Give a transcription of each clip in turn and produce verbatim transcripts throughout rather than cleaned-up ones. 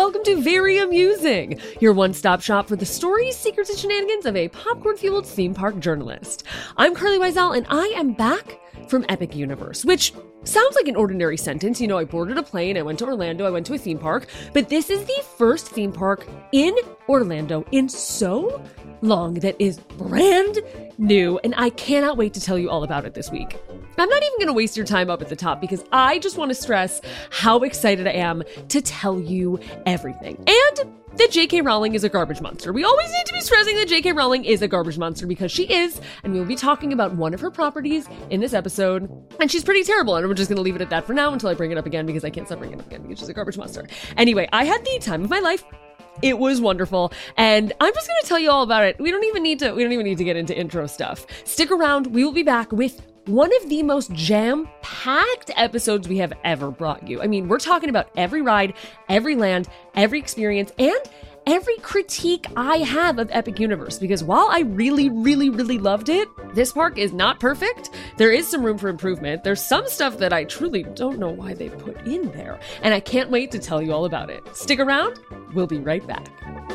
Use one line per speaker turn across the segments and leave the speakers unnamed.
welcome to Very Amusing, your one-stop shop for the stories, secrets, and shenanigans of a popcorn-fueled theme park journalist. I'm Carly Wiesel, and I am back from Epic Universe, which sounds like an ordinary sentence. You know, I boarded a plane, I went to Orlando, I went to a theme park, but this is the first theme park in Orlando in so long that is brand new, and I cannot wait to tell you all about it this week. I'm not even going to waste your time up at the top because I just want to stress how excited I am to tell you everything. And that J K Rowling is a garbage monster. We always need to be stressing that J K Rowling is a garbage monster because she is, and we will be talking about one of her properties in this episode, and she's pretty terrible, and we're just going to leave it at that for now until I bring it up again because I can't stop bringing it up again because she's a garbage monster. Anyway, I had the time of my life. It was wonderful, and I'm just going to tell you all about it. We don't even need to, we don't even need to get into intro stuff. Stick around. We will be back with one of the most jam-packed episodes we have ever brought you. I mean, we're talking about every ride, every land, every experience, and every critique I have of Epic Universe, because while I really, really, really loved it, this park is not perfect. There is some room for improvement. There's some stuff that I truly don't know why they put in there, and I can't wait to tell you all about it. Stick around. We'll be right back.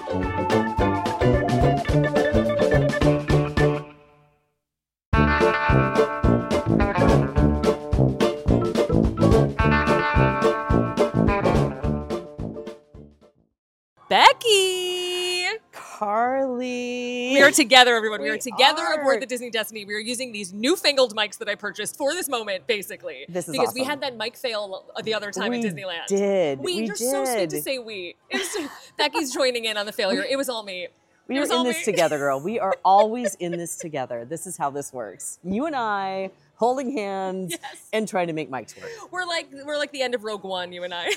Becky!
Carly!
We are together, everyone. We, we are together
are.
aboard the Disney Destiny. We are using these newfangled mics that I purchased for this moment, basically.
This is
Because
awesome.
we had that mic fail the other time
we
at Disneyland.
Did.
We,
we
you're
did.
so sweet to say we. It was, Becky's joining in on the failure. It was all me.
We
it
are
was
in
all
this
me.
together, girl. We are always in this together. This is how this works. You and I holding hands
Yes.
and trying to make mics work.
We're like we're like the end of Rogue One, you and I.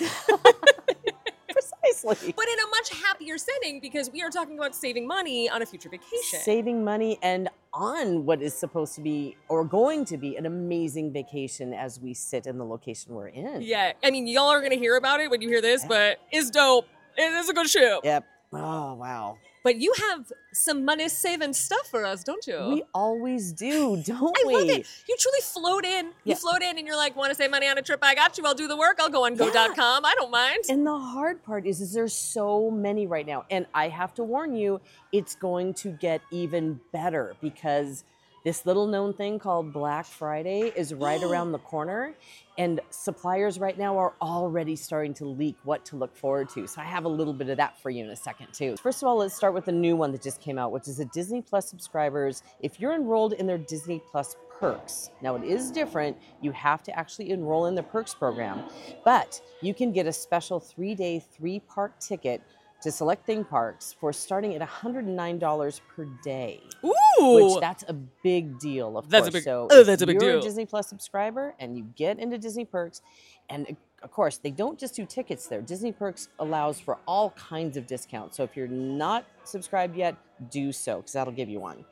Precisely.
But in a much happier setting because we are talking about saving money on a future vacation.
Saving money and on what is supposed to be or going to be an amazing vacation as we sit in the location we're in.
Yeah, I mean, y'all are going to hear about it when you hear this, but it's dope. It is a good ship.
Yep. Oh, wow.
But you have some money-saving stuff for us, don't you?
We always do, don't
I
we?
love it. You truly float in. You
Yeah.
float in and you're like, want to save money on a trip? I got you. I'll do the work. I'll go on go dot com. I don't mind.
And the hard part is, is there's so many right now. And I have to warn you, it's going to get even better because this little known thing called Black Friday is right around the corner. And suppliers right now are already starting to leak what to look forward to. So I have a little bit of that for you in a second too. First of all, let's start with the new one that just came out, which is a Disney Plus subscribers. If you're enrolled in their Disney Plus perks, now it is different. You have to actually enroll in the perks program, but you can get a special three-day, three-park ticket to select theme parks for starting at one hundred nine dollars per day.
Ooh.
Which that's a big deal, of
That's
course.
a big-
so
oh,
if
that's a big
you're
deal.
a Disney Plus subscriber and you get into Disney Perks, and of course, they don't just do tickets there. Disney Perks allows for all kinds of discounts. So if you're not subscribed yet, do so, because that'll give you one.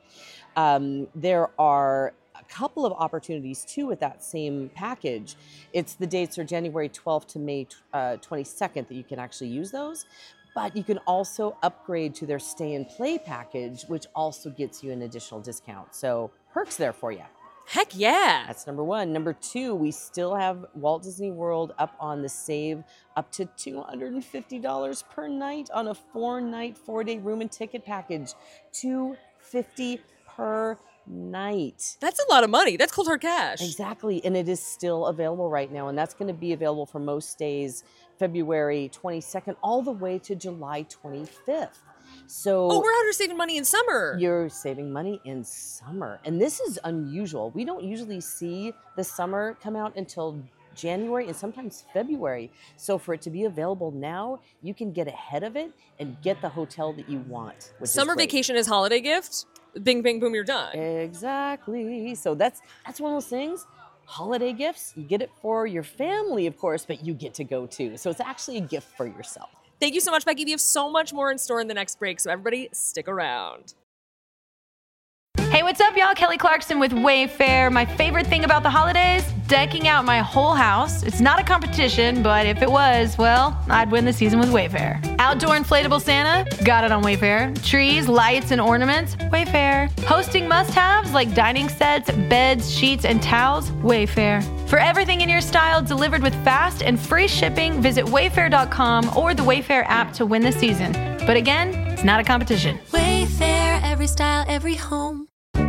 Um, there are a couple of opportunities too with that same package. It's the dates are January twelfth to May uh, twenty-second that you can actually use those. But you can also upgrade to their stay and play package, which also gets you an additional discount. So perks there for you.
Heck yeah.
That's number one. Number two, we still have Walt Disney World up on the save up to two hundred fifty dollars per night on a four-night, four-day room and ticket package. two hundred fifty dollars per night.
That's a lot of money. That's cold hard cash.
Exactly. And it is still available right now. And that's going to be available for most days, February twenty-second, all the way to July twenty-fifth. So
Oh, we're out here saving money in summer.
you're saving money in summer. And this is unusual. We don't usually see the summer come out until January and sometimes February. So for it to be available now, you can get ahead of it and get the hotel that you want. Which
Summer
is great.
vacation is holiday gift. Bing, bing, boom, you're done.
Exactly. So that's that's one of those things. Holiday gifts, you get it for your family, of course, but you get to go too. So it's actually a gift for yourself.
Thank you so much, Becky. We have so much more in store in the next break, so everybody stick around.
Hey, what's up, y'all? Kelly Clarkson with Wayfair. My favorite thing about the holidays? decking out my whole house. It's not a competition, but if it was, well, I'd win the season with Wayfair. Outdoor inflatable Santa? Got it on Wayfair. Trees, lights, and ornaments? Wayfair. Hosting must-haves like dining sets, beds, sheets, and towels? Wayfair. For everything in your style delivered with fast and free shipping, visit wayfair dot com or the Wayfair app to win the season. But again, it's not a competition.
Wayfair, every style, every home.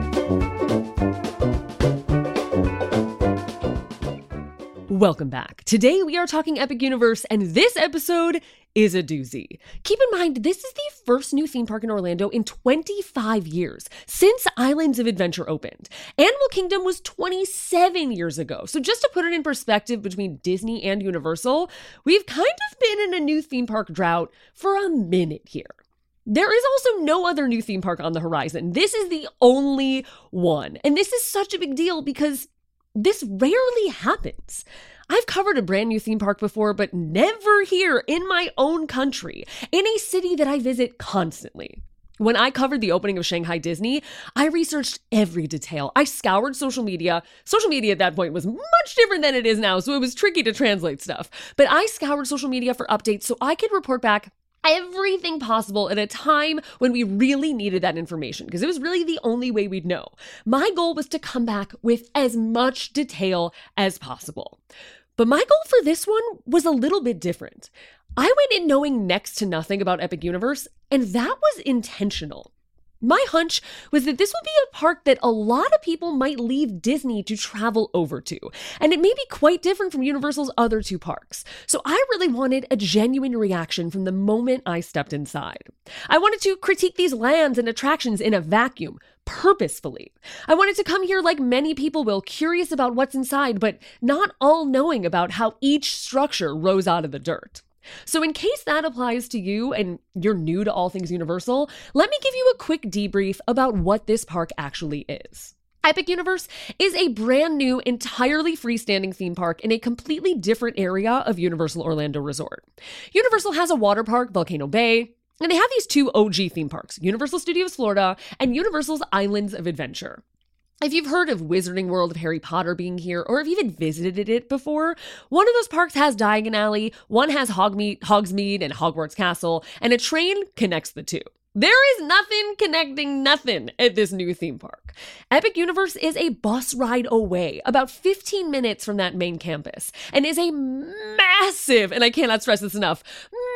Welcome back. Today we are talking Epic Universe, and this episode is a doozy. Keep in mind, this is the first new theme park in Orlando in twenty-five years, since Islands of Adventure opened. Animal Kingdom was twenty-seven years ago. So just to put it in perspective between Disney and Universal, we've kind of been in a new theme park drought for a minute here. There is also no other new theme park on the horizon. This is the only one. And this is such a big deal because this rarely happens. I've covered a brand new theme park before, but never here in my own country, in a city that I visit constantly. When I covered the opening of Shanghai Disney, I researched every detail. I scoured social media. Social media at that point was much different than it is now, so it was tricky to translate stuff. But I scoured social media for updates so I could report back everything possible at a time when we really needed that information, because it was really the only way we'd know. My goal was to come back with as much detail as possible. But my goal for this one was a little bit different. I went in knowing next to nothing about Epic Universe, and that was intentional. My hunch was that this would be a park that a lot of people might leave Disney to travel over to, and it may be quite different from Universal's other two parks. So I really wanted a genuine reaction from the moment I stepped inside. I wanted to critique these lands and attractions in a vacuum, purposefully. I wanted to come here like many people will, curious about what's inside, but not all knowing about how each structure rose out of the dirt. So in case that applies to you and you're new to all things Universal, let me give you a quick debrief about what this park actually is. Epic Universe is a brand new, entirely freestanding theme park in a completely different area of Universal Orlando Resort. Universal has a water park, Volcano Bay, and they have these two O G theme parks, Universal Studios Florida and Universal's Islands of Adventure. If you've heard of Wizarding World of Harry Potter being here, or have even visited it before, one of those parks has Diagon Alley, one has Hogmeade, Hogsmeade and Hogwarts Castle, and a train connects the two. There is nothing connecting nothing at this new theme park. Epic Universe is a bus ride away, about fifteen minutes from that main campus, and is a massive, and I cannot stress this enough,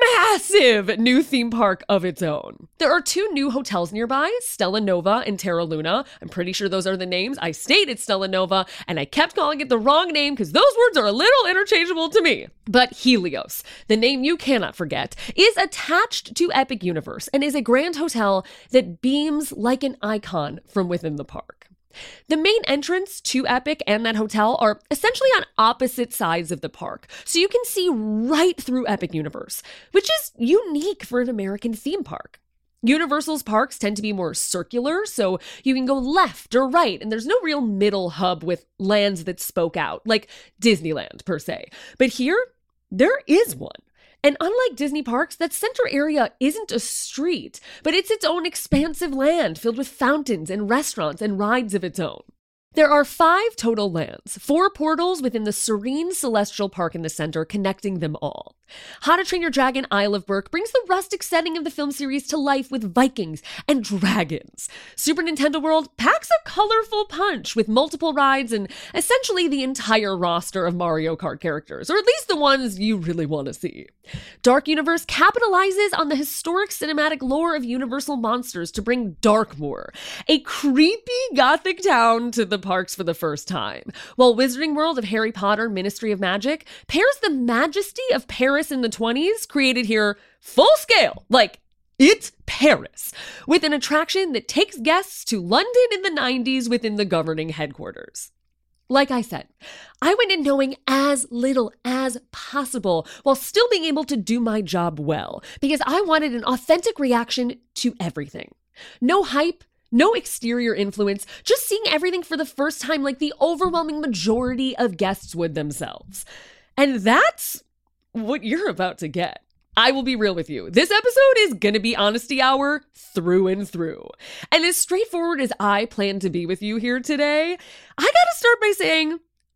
massive new theme park of its own. There are two new hotels nearby, Stella Nova and Terra Luna. I'm pretty sure those are the names. I stayed at Stella Nova, and I kept calling it the wrong name because those words are a little interchangeable to me. But Helios, the name you cannot forget, is attached to Epic Universe and is a grand hotel that beams like an icon from within the park. The main entrance to Epic and that hotel are essentially on opposite sides of the park, so you can see right through Epic Universe, which is unique for an American theme park. Universal's parks tend to be more circular, so you can go left or right, and there's no real middle hub with lands that spoke out, like Disneyland per se. But here, there is one. And unlike Disney parks, that center area isn't a street, but it's its own expansive land filled with fountains and restaurants and rides of its own. There are five total lands, four portals within the serene Celestial Park in the center, connecting them all. How to Train Your Dragon Isle of Berk brings the rustic setting of the film series to life with Vikings and dragons. Super Nintendo World packs a colorful punch with multiple rides and essentially the entire roster of Mario Kart characters, or at least the ones you really want to see. Dark Universe capitalizes on the historic cinematic lore of Universal Monsters to bring Darkmoor, a creepy gothic town, to the parks for the first time, while Wizarding World of Harry Potter Ministry of Magic pairs the majesty of Paris in the twenties, created here full scale, like it's Paris, with an attraction that takes guests to London in the nineties within the governing headquarters. Like I said, I went in knowing as little as possible while still being able to do my job well, because I wanted an authentic reaction to everything. No hype, no exterior influence, just seeing everything for the first time like the overwhelming majority of guests would themselves. And that's what you're about to get. I will be real with you. This episode is gonna be honesty hour through and through. And as straightforward as I plan to be with you here today, I gotta start by saying,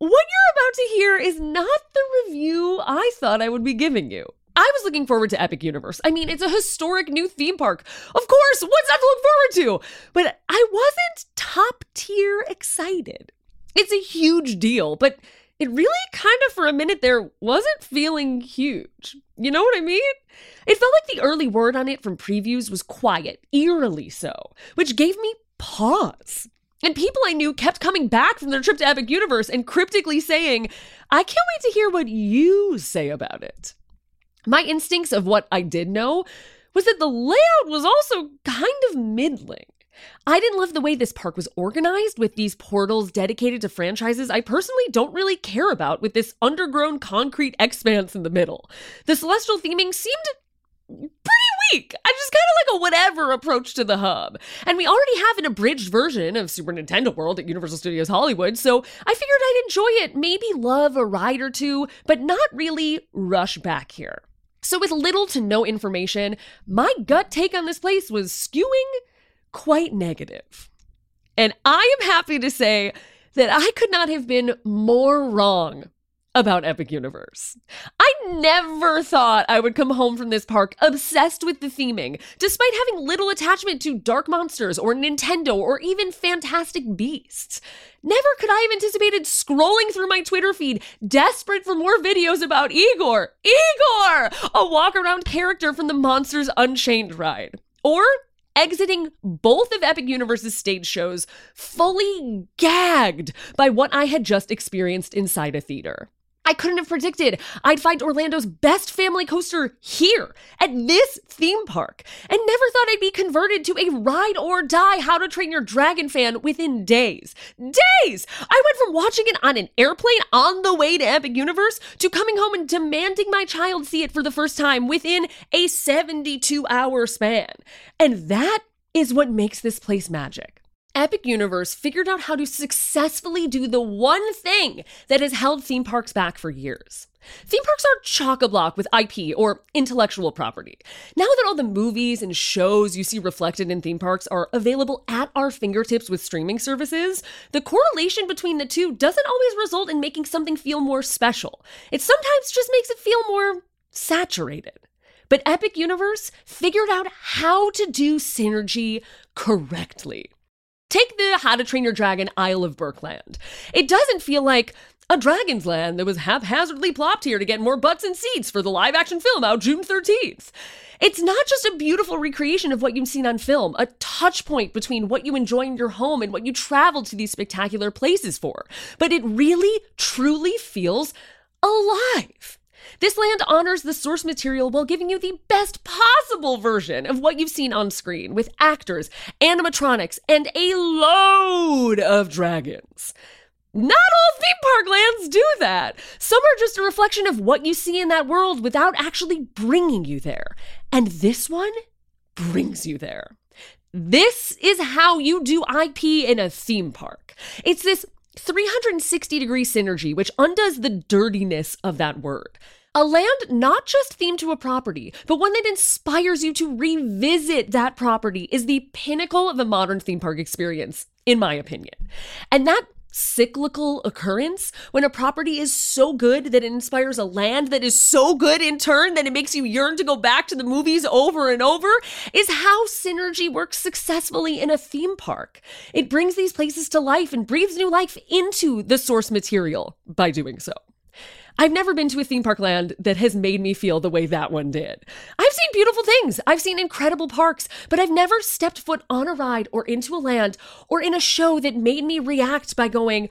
what you're about to hear is not the review I thought I would be giving you. I was looking forward to Epic Universe. I mean, it's a historic new theme park. Of course, what's not to look forward to? But I wasn't top tier excited. It's a huge deal, but it really kind of for a minute there wasn't feeling huge. You know what I mean? It felt like the early word on it from previews was quiet, eerily so, which gave me pause. And people I knew kept coming back from their trip to Epic Universe and cryptically saying, I can't wait to hear what you say about it. My instincts of what I did know was that the layout was also kind of middling. I didn't love the way this park was organized with these portals dedicated to franchises I personally don't really care about with this undergrown concrete expanse in the middle. The celestial theming seemed pretty weak. I just kind of like a whatever approach to the hub. And we already have an abridged version of Super Nintendo World at Universal Studios Hollywood, so I figured I'd enjoy it, maybe love a ride or two, but not really rush back here. So with little to no information, my gut take on this place was skewing quite negative. And I am happy to say that I could not have been more wrong about Epic Universe. I never thought I would come home from this park obsessed with the theming, despite having little attachment to Dark Monsters or Nintendo or even Fantastic Beasts. Never could I have anticipated scrolling through my Twitter feed, desperate for more videos about Igor. Igor! A walk-around character from the Monsters Unchained ride. Or exiting both of Epic Universe's stage shows fully gagged by what I had just experienced inside a theater. I couldn't have predicted I'd find Orlando's best family coaster here at this theme park, and never thought I'd be converted to a ride or die How to Train Your Dragon fan within days. Days! I went from watching it on an airplane on the way to Epic Universe to coming home and demanding my child see it for the first time within a seventy-two hour span. And that is what makes this place magic. Epic Universe figured out how to successfully do the one thing that has held theme parks back for years. Theme parks are chock-a-block with I P, or intellectual property. Now that all the movies and shows you see reflected in theme parks are available at our fingertips with streaming services, the correlation between the two doesn't always result in making something feel more special. It sometimes just makes it feel more saturated. But Epic Universe figured out how to do synergy correctly. Take the How to Train Your Dragon Isle of Berkland. It doesn't feel like a Dragon's Land that was haphazardly plopped here to get more butts and seats for the live-action film out June thirteenth. It's not just a beautiful recreation of what you've seen on film, a touch point between what you enjoy in your home and what you travel to these spectacular places for, but it really, truly feels alive. This land honors the source material while giving you the best possible version of what you've seen on screen, with actors, animatronics, and a load of dragons. Not all theme park lands do that. Some are just a reflection of what you see in that world without actually bringing you there. And this one brings you there. This is how you do I P in a theme park. It's this three hundred sixty degree synergy, which undoes the dirtiness of that word. A land not just themed to a property, but one that inspires you to revisit that property is the pinnacle of a modern theme park experience, in my opinion. And that cyclical occurrence, when a property is so good that it inspires a land that is so good in turn that it makes you yearn to go back to the movies over and over, is how synergy works successfully in a theme park. It brings these places to life and breathes new life into the source material by doing so. I've never been to a theme park land that has made me feel the way that one did. I've seen beautiful things. I've seen incredible parks, but I've never stepped foot on a ride or into a land or in a show that made me react by going,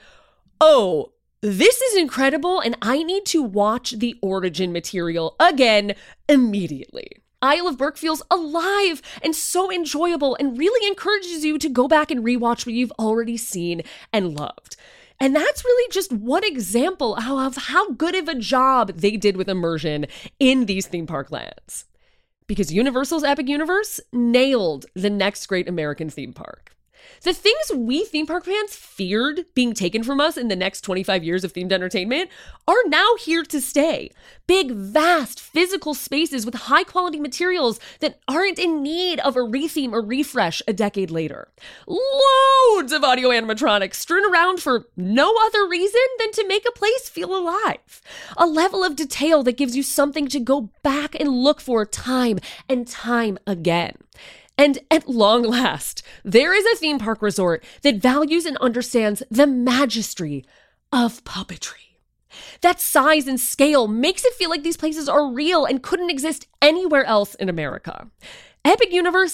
oh, this is incredible and I need to watch the origin material again immediately. Isle of Berk feels alive and so enjoyable and really encourages you to go back and rewatch what you've already seen and loved. And that's really just one example of how good of a job they did with immersion in these theme park lands. Because Universal's Epic Universe nailed the next great American theme park. The things we theme park fans feared being taken from us in the next twenty-five years of themed entertainment are now here to stay. Big, vast, physical spaces with high-quality materials that aren't in need of a retheme or refresh a decade later. Loads of audio animatronics strewn around for no other reason than to make a place feel alive. A level of detail that gives you something to go back and look for time and time again. And at long last, there is a theme park resort that values and understands the majesty of puppetry. That size and scale makes it feel like these places are real and couldn't exist anywhere else in America. Epic Universe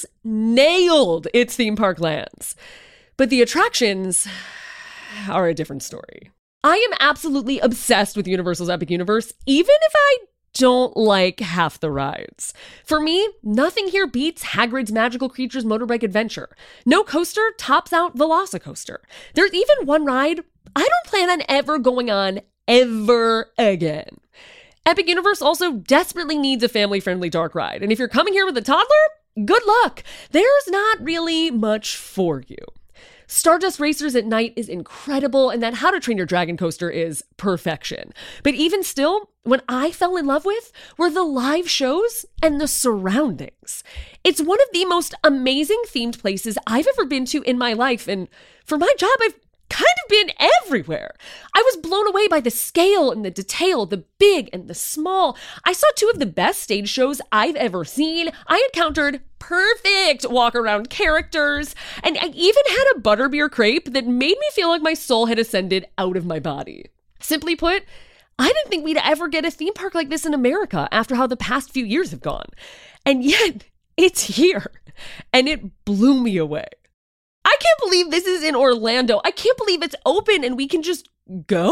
nailed its theme park lands. But the attractions are a different story. I am absolutely obsessed with Universal's Epic Universe, even if I don't like half the rides. For me, nothing here beats Hagrid's Magical Creatures Motorbike Adventure. No coaster tops out Velocicoaster. There's even one ride I don't plan on ever going on ever again. Epic Universe also desperately needs a family-friendly dark ride, and if you're coming here with a toddler, good luck. There's not really much for you. Stardust Racers at night is incredible, and that How to Train Your Dragon coaster is perfection. But even still, what I fell in love with were the live shows and the surroundings. It's one of the most amazing themed places I've ever been to in my life, and for my job, I've kind of been everywhere. I was blown away by the scale and the detail, the big and the small. I saw two of the best stage shows I've ever seen. I encountered perfect walk-around characters, and I even had a butterbeer crepe that made me feel like my soul had ascended out of my body. Simply put, I didn't think we'd ever get a theme park like this in America after how the past few years have gone. And yet, it's here, and it blew me away. I can't believe this is in Orlando. I can't believe it's open and we can just go.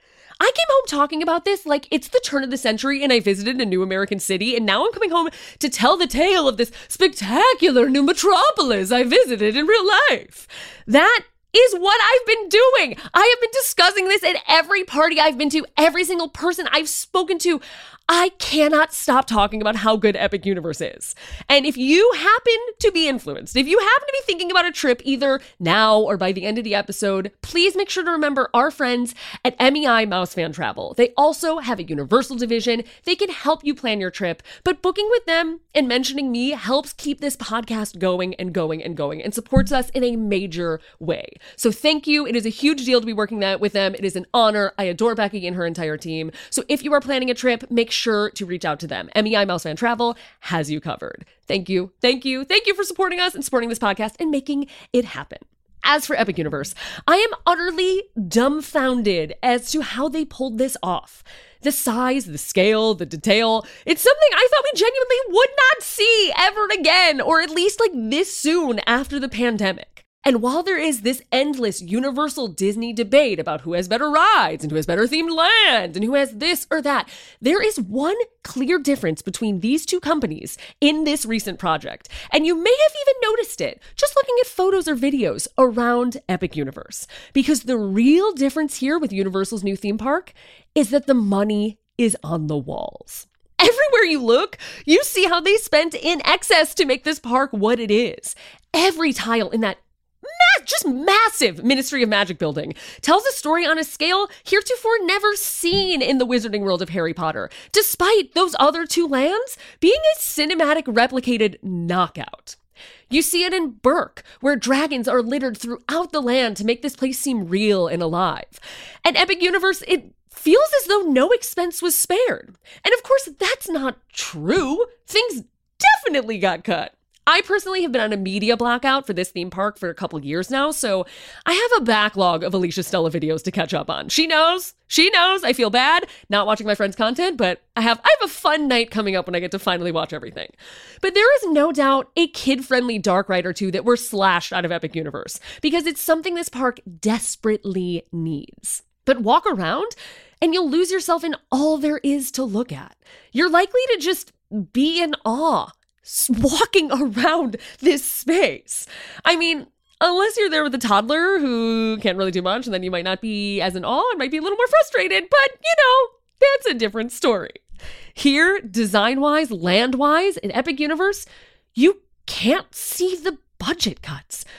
I came home talking about this like it's the turn of the century and I visited a new American city, and now I'm coming home to tell the tale of this spectacular new metropolis I visited in real life. That is what I've been doing. I have been discussing this at every party I've been to, every single person I've spoken to. I cannot stop talking about how good Epic Universe is. And if you happen to be influenced, if you happen to be thinking about a trip either now or by the end of the episode, please make sure to remember our friends at M E I Mouse Fan Travel. They also have a Universal division. They can help you plan your trip, but booking with them and mentioning me helps keep this podcast going and going and going and supports us in a major way. So thank you. It is a huge deal to be working that with them. It is an honor. I adore Becky and her entire team. So if you are planning a trip, make sure to reach out to them. M E I Mouse Fan Travel has you covered. Thank you. Thank you. Thank you for supporting us and supporting this podcast and making it happen. As for Epic Universe, I am utterly dumbfounded as to how they pulled this off. The size, the scale, the detail, it's something I thought we genuinely would not see ever again, or at least like this soon after the pandemic. And while there is this endless Universal Disney debate about who has better rides and who has better themed land and who has this or that, there is one clear difference between these two companies in this recent project. And you may have even noticed it just looking at photos or videos around Epic Universe. Because the real difference here with Universal's new theme park is that the money is on the walls. Everywhere you look, you see how they spent in excess to make this park what it is. Every tile in that Ma- just massive Ministry of Magic building tells a story on a scale heretofore never seen in the Wizarding World of Harry Potter, despite those other two lands being a cinematic replicated knockout. You see it in Berk, where dragons are littered throughout the land to make this place seem real and alive. At Epic Universe, it feels as though no expense was spared. And of course, that's not true. Things definitely got cut. I personally have been on a media blackout for this theme park for a couple years now, so I have a backlog of Alicia Stella videos to catch up on. She knows, she knows, I feel bad not watching my friends' content, but I have I have a fun night coming up when I get to finally watch everything. But there is no doubt a kid-friendly dark ride or two that were slashed out of Epic Universe, because it's something this park desperately needs. But walk around and you'll lose yourself in all there is to look at. You're likely to just be in awe walking around this space. I mean, unless you're there with a toddler who can't really do much, and then you might not be as in awe and might be a little more frustrated, but you know, that's a different story. Here, design-wise, land-wise, in Epic Universe, you can't see the budget cuts.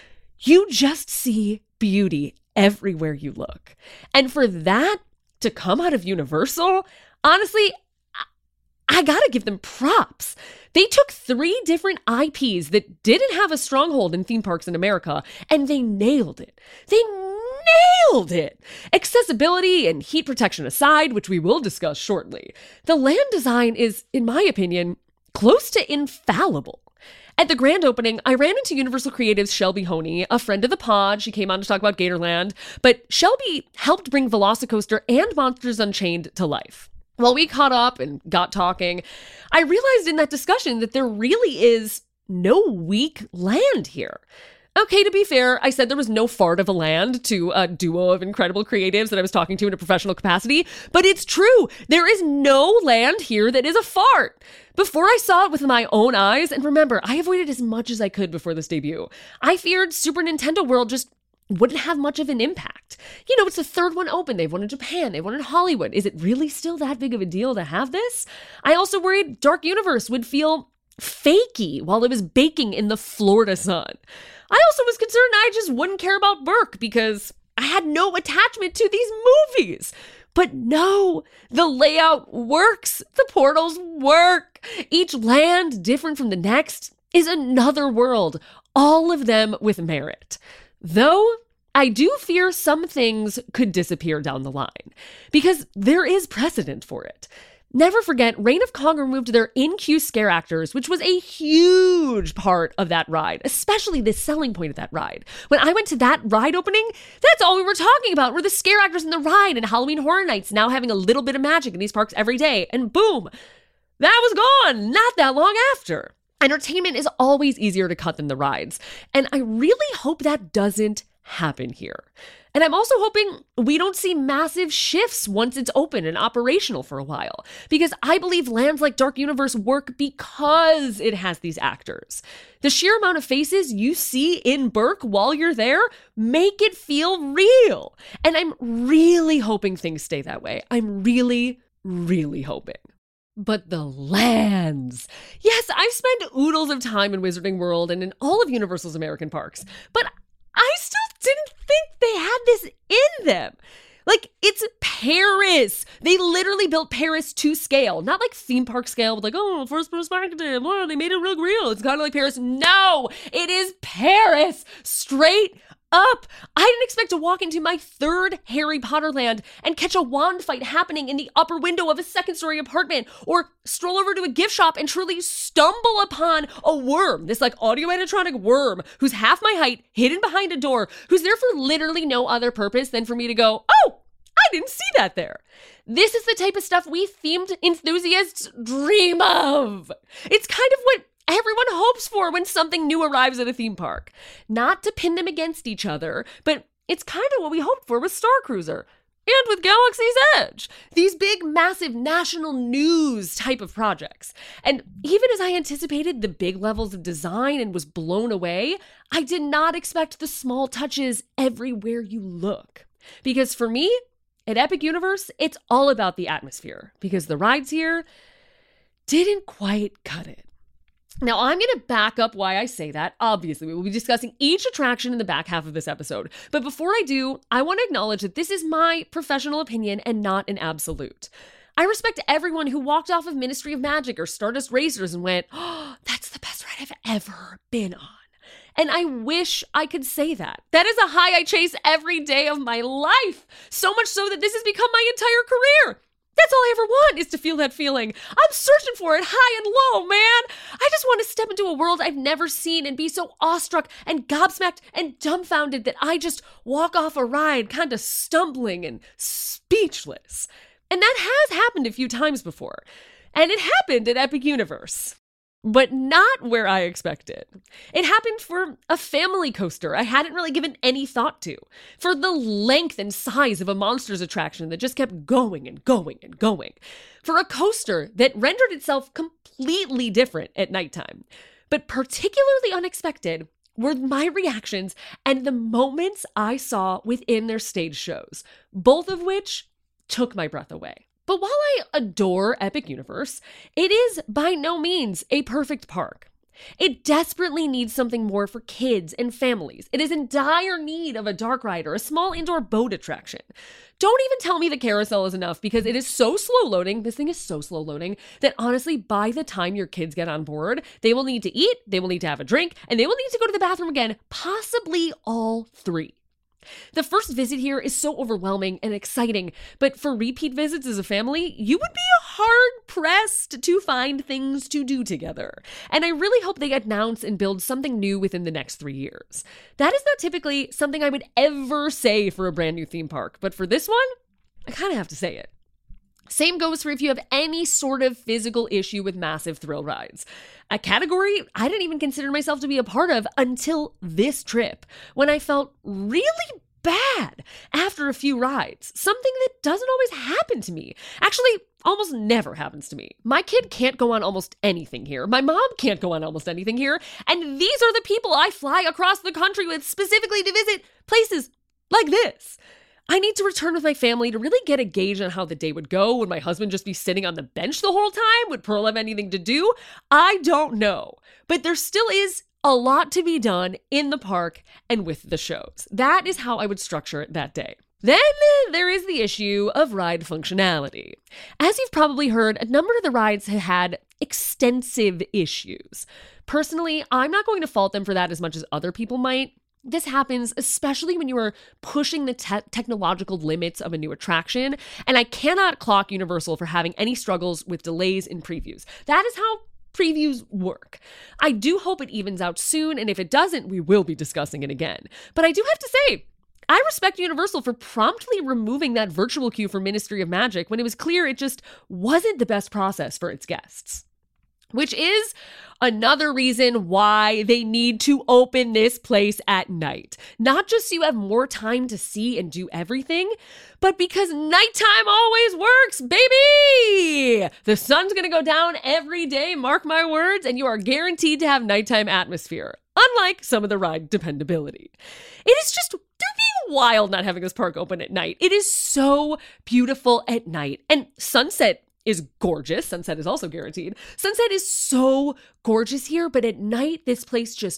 You just see beauty everywhere you look. And for that to come out of Universal, honestly, I gotta give them props. They took three different I Ps that didn't have a stronghold in theme parks in America, and they nailed it. They nailed it. Accessibility and heat protection aside, which we will discuss shortly, the land design is, in my opinion, close to infallible. At the grand opening, I ran into Universal Creatives' Shelby Honey, a friend of the pod. She came on to talk about Gatorland, but Shelby helped bring Velocicoaster and Monsters Unchained to life. While we caught up and got talking, I realized in that discussion that there really is no weak land here. Okay, to be fair, I said there was no fart of a land to a duo of incredible creatives that I was talking to in a professional capacity, but it's true. There is no land here that is a fart. Before I saw it with my own eyes, and remember, I avoided as much as I could before this debut, I feared Super Nintendo World just wouldn't have much of an impact. You know, it's the third one open. They've one in Japan. They've one in Hollywood. Is it really still that big of a deal to have this? I also worried Dark Universe would feel fakey while it was baking in the Florida sun. I also was concerned I just wouldn't care about Berk because I had no attachment to these movies. But no, the layout works. The portals work. Each land, different from the next, is another world, all of them with merit. Though, I do fear some things could disappear down the line, because there is precedent for it. Never forget, Reign of Kong removed their in-queue scare actors, which was a huge part of that ride, especially the selling point of that ride. When I went to that ride opening, that's all we were talking about were the scare actors in the ride and Halloween Horror Nights now having a little bit of magic in these parks every day. And boom, that was gone not that long after. Entertainment is always easier to cut than the rides, and I really hope that doesn't happen here. And I'm also hoping we don't see massive shifts once it's open and operational for a while, because I believe lands like Dark Universe work because it has these actors. The sheer amount of faces you see in Berk while you're there make it feel real. And I'm really hoping things stay that way. I'm really, really hoping. But the lands. Yes, I've spent oodles of time in Wizarding World and in all of Universal's American parks, but I still didn't think they had this in them. Like, it's Paris. They literally built Paris to scale, not like theme park scale with like, oh, first perspective, oh, they made it real real. It's kind of like Paris. No, it is Paris, straight up. I didn't expect to walk into my third Harry Potter land and catch a wand fight happening in the upper window of a second story apartment, or stroll over to a gift shop and truly stumble upon a worm, this like audio animatronic worm who's half my height, hidden behind a door, who's there for literally no other purpose than for me to go, oh, I didn't see that there. This is the type of stuff we themed enthusiasts dream of. It's kind of what everyone hopes for when something new arrives at a theme park. Not to pin them against each other, but it's kind of what we hoped for with Star Cruiser and with Galaxy's Edge. These big, massive national news type of projects. And even as I anticipated the big levels of design and was blown away, I did not expect the small touches everywhere you look. Because for me, at Epic Universe, it's all about the atmosphere, because the rides here didn't quite cut it. Now, I'm going to back up why I say that. Obviously, we will be discussing each attraction in the back half of this episode. But before I do, I want to acknowledge that this is my professional opinion and not an absolute. I respect everyone who walked off of Ministry of Magic or Stardust Racers and went, oh, that's the best ride I've ever been on. And I wish I could say that. That is a high I chase every day of my life. So much so that this has become my entire career. That's all I ever want, is to feel that feeling. I'm searching for it high and low, man. I just want to step into a world I've never seen and be so awestruck and gobsmacked and dumbfounded that I just walk off a ride kind of stumbling and speechless. And that has happened a few times before. And it happened at Epic Universe. But not where I expected. It happened for a family coaster I hadn't really given any thought to. For the length and size of a Monsters attraction that just kept going and going and going. For a coaster that rendered itself completely different at nighttime. But particularly unexpected were my reactions and the moments I saw within their stage shows, both of which took my breath away. But while I adore Epic Universe, it is by no means a perfect park. It desperately needs something more for kids and families. It is in dire need of a dark ride or a small indoor boat attraction. Don't even tell me the carousel is enough, because it is so slow loading. This thing is so slow loading that honestly, by the time your kids get on board, they will need to eat, they will need to have a drink, and they will need to go to the bathroom again, possibly all three. The first visit here is so overwhelming and exciting, but for repeat visits as a family, you would be hard-pressed to find things to do together. And I really hope they announce and build something new within the next three years. That is not typically something I would ever say for a brand new theme park, but for this one, I kind of have to say it. Same goes for if you have any sort of physical issue with massive thrill rides. A category I didn't even consider myself to be a part of until this trip, when I felt really bad after a few rides. Something that doesn't always happen to me. Actually, almost never happens to me. My kid can't go on almost anything here. My mom can't go on almost anything here. And these are the people I fly across the country with specifically to visit places like this. I need to return with my family to really get a gauge on how the day would go. Would my husband just be sitting on the bench the whole time? Would Pearl have anything to do? I don't know. But there still is a lot to be done in the park and with the shows. That is how I would structure it that day. Then there is the issue of ride functionality. As you've probably heard, a number of the rides have had extensive issues. Personally, I'm not going to fault them for that as much as other people might. This happens especially when you are pushing the te- technological limits of a new attraction, and I cannot clock Universal for having any struggles with delays in previews. That is how previews work. I do hope it evens out soon, and if it doesn't, we will be discussing it again. But I do have to say, I respect Universal for promptly removing that virtual queue for Ministry of Magic when it was clear it just wasn't the best process for its guests. Which is another reason why they need to open this place at night. Not just so you have more time to see and do everything, but because nighttime always works, baby! The sun's gonna go down every day, mark my words, and you are guaranteed to have nighttime atmosphere, unlike some of the ride dependability. It is just to be wild not having this park open at night. It is so beautiful at night, and sunset is gorgeous. Sunset is also guaranteed. Sunset is so gorgeous here, but at night, this place just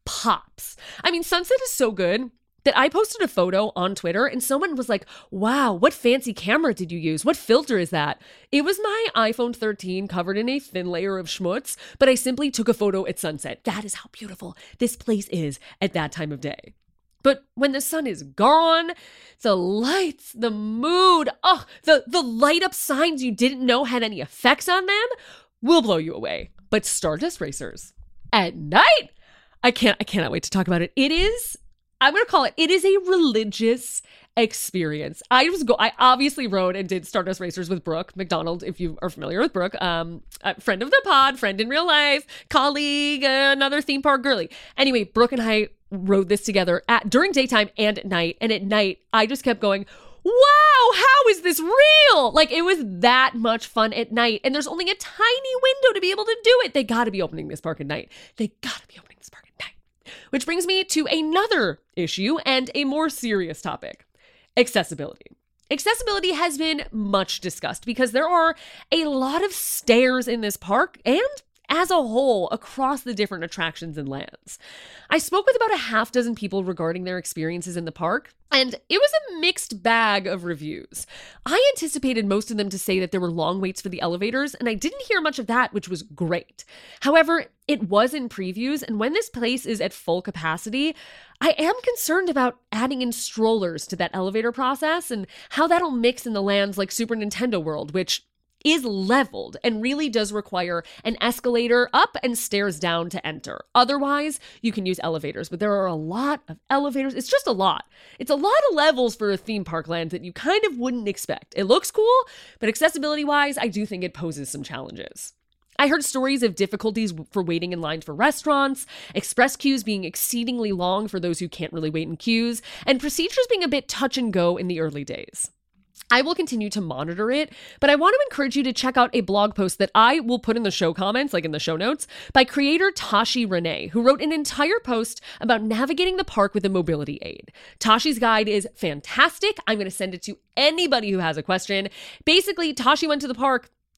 pops. I mean, sunset is so good that I posted a photo on Twitter and someone was like, wow, what fancy camera did you use? What filter is that? It was my iPhone thirteen covered in a thin layer of schmutz, but I simply took a photo at sunset. That is how beautiful this place is at that time of day. But when the sun is gone, the lights, the mood, oh, the, the light up signs you didn't know had any effects on them will blow you away. But Stardust Racers at night, I can't, I cannot wait to talk about it. It is, I'm going to call it, it is a religious experience. I was go, I obviously rode and did Stardust Racers with Brooke McDonald, if you are familiar with Brooke, um, a friend of the pod, friend in real life, colleague, uh, another theme park girly. Anyway, Brooke and I rode this together at during daytime and at night. And at night, I just kept going, wow, how is this real? Like, it was that much fun at night. And there's only a tiny window to be able to do it. They got to be opening this park at night. They got to be opening this park at night. Which brings me to another issue and a more serious topic. Accessibility. Accessibility has been much discussed because there are a lot of stairs in this park and as a whole across the different attractions and lands. I spoke with about a half dozen people regarding their experiences in the park, and it was a mixed bag of reviews. I anticipated most of them to say that there were long waits for the elevators, and I didn't hear much of that, which was great. However, it was in previews, and when this place is at full capacity, I am concerned about adding in strollers to that elevator process and how that'll mix in the lands like Super Nintendo World, which is leveled and really does require an escalator up and stairs down to enter. Otherwise, you can use elevators, but there are a lot of elevators. It's just a lot. It's a lot of levels for a theme park land that you kind of wouldn't expect. It looks cool, but accessibility-wise, I do think it poses some challenges. I heard stories of difficulties for waiting in lines for restaurants, express queues being exceedingly long for those who can't really wait in queues, and procedures being a bit touch and go in the early days. I will continue to monitor it, but I want to encourage you to check out a blog post that I will put in the show comments, like in the show notes, by creator Tashi Renee, who wrote an entire post about navigating the park with a mobility aid. Tashi's guide is fantastic. I'm going to send it to anybody who has a question. Basically, Tashi went to the park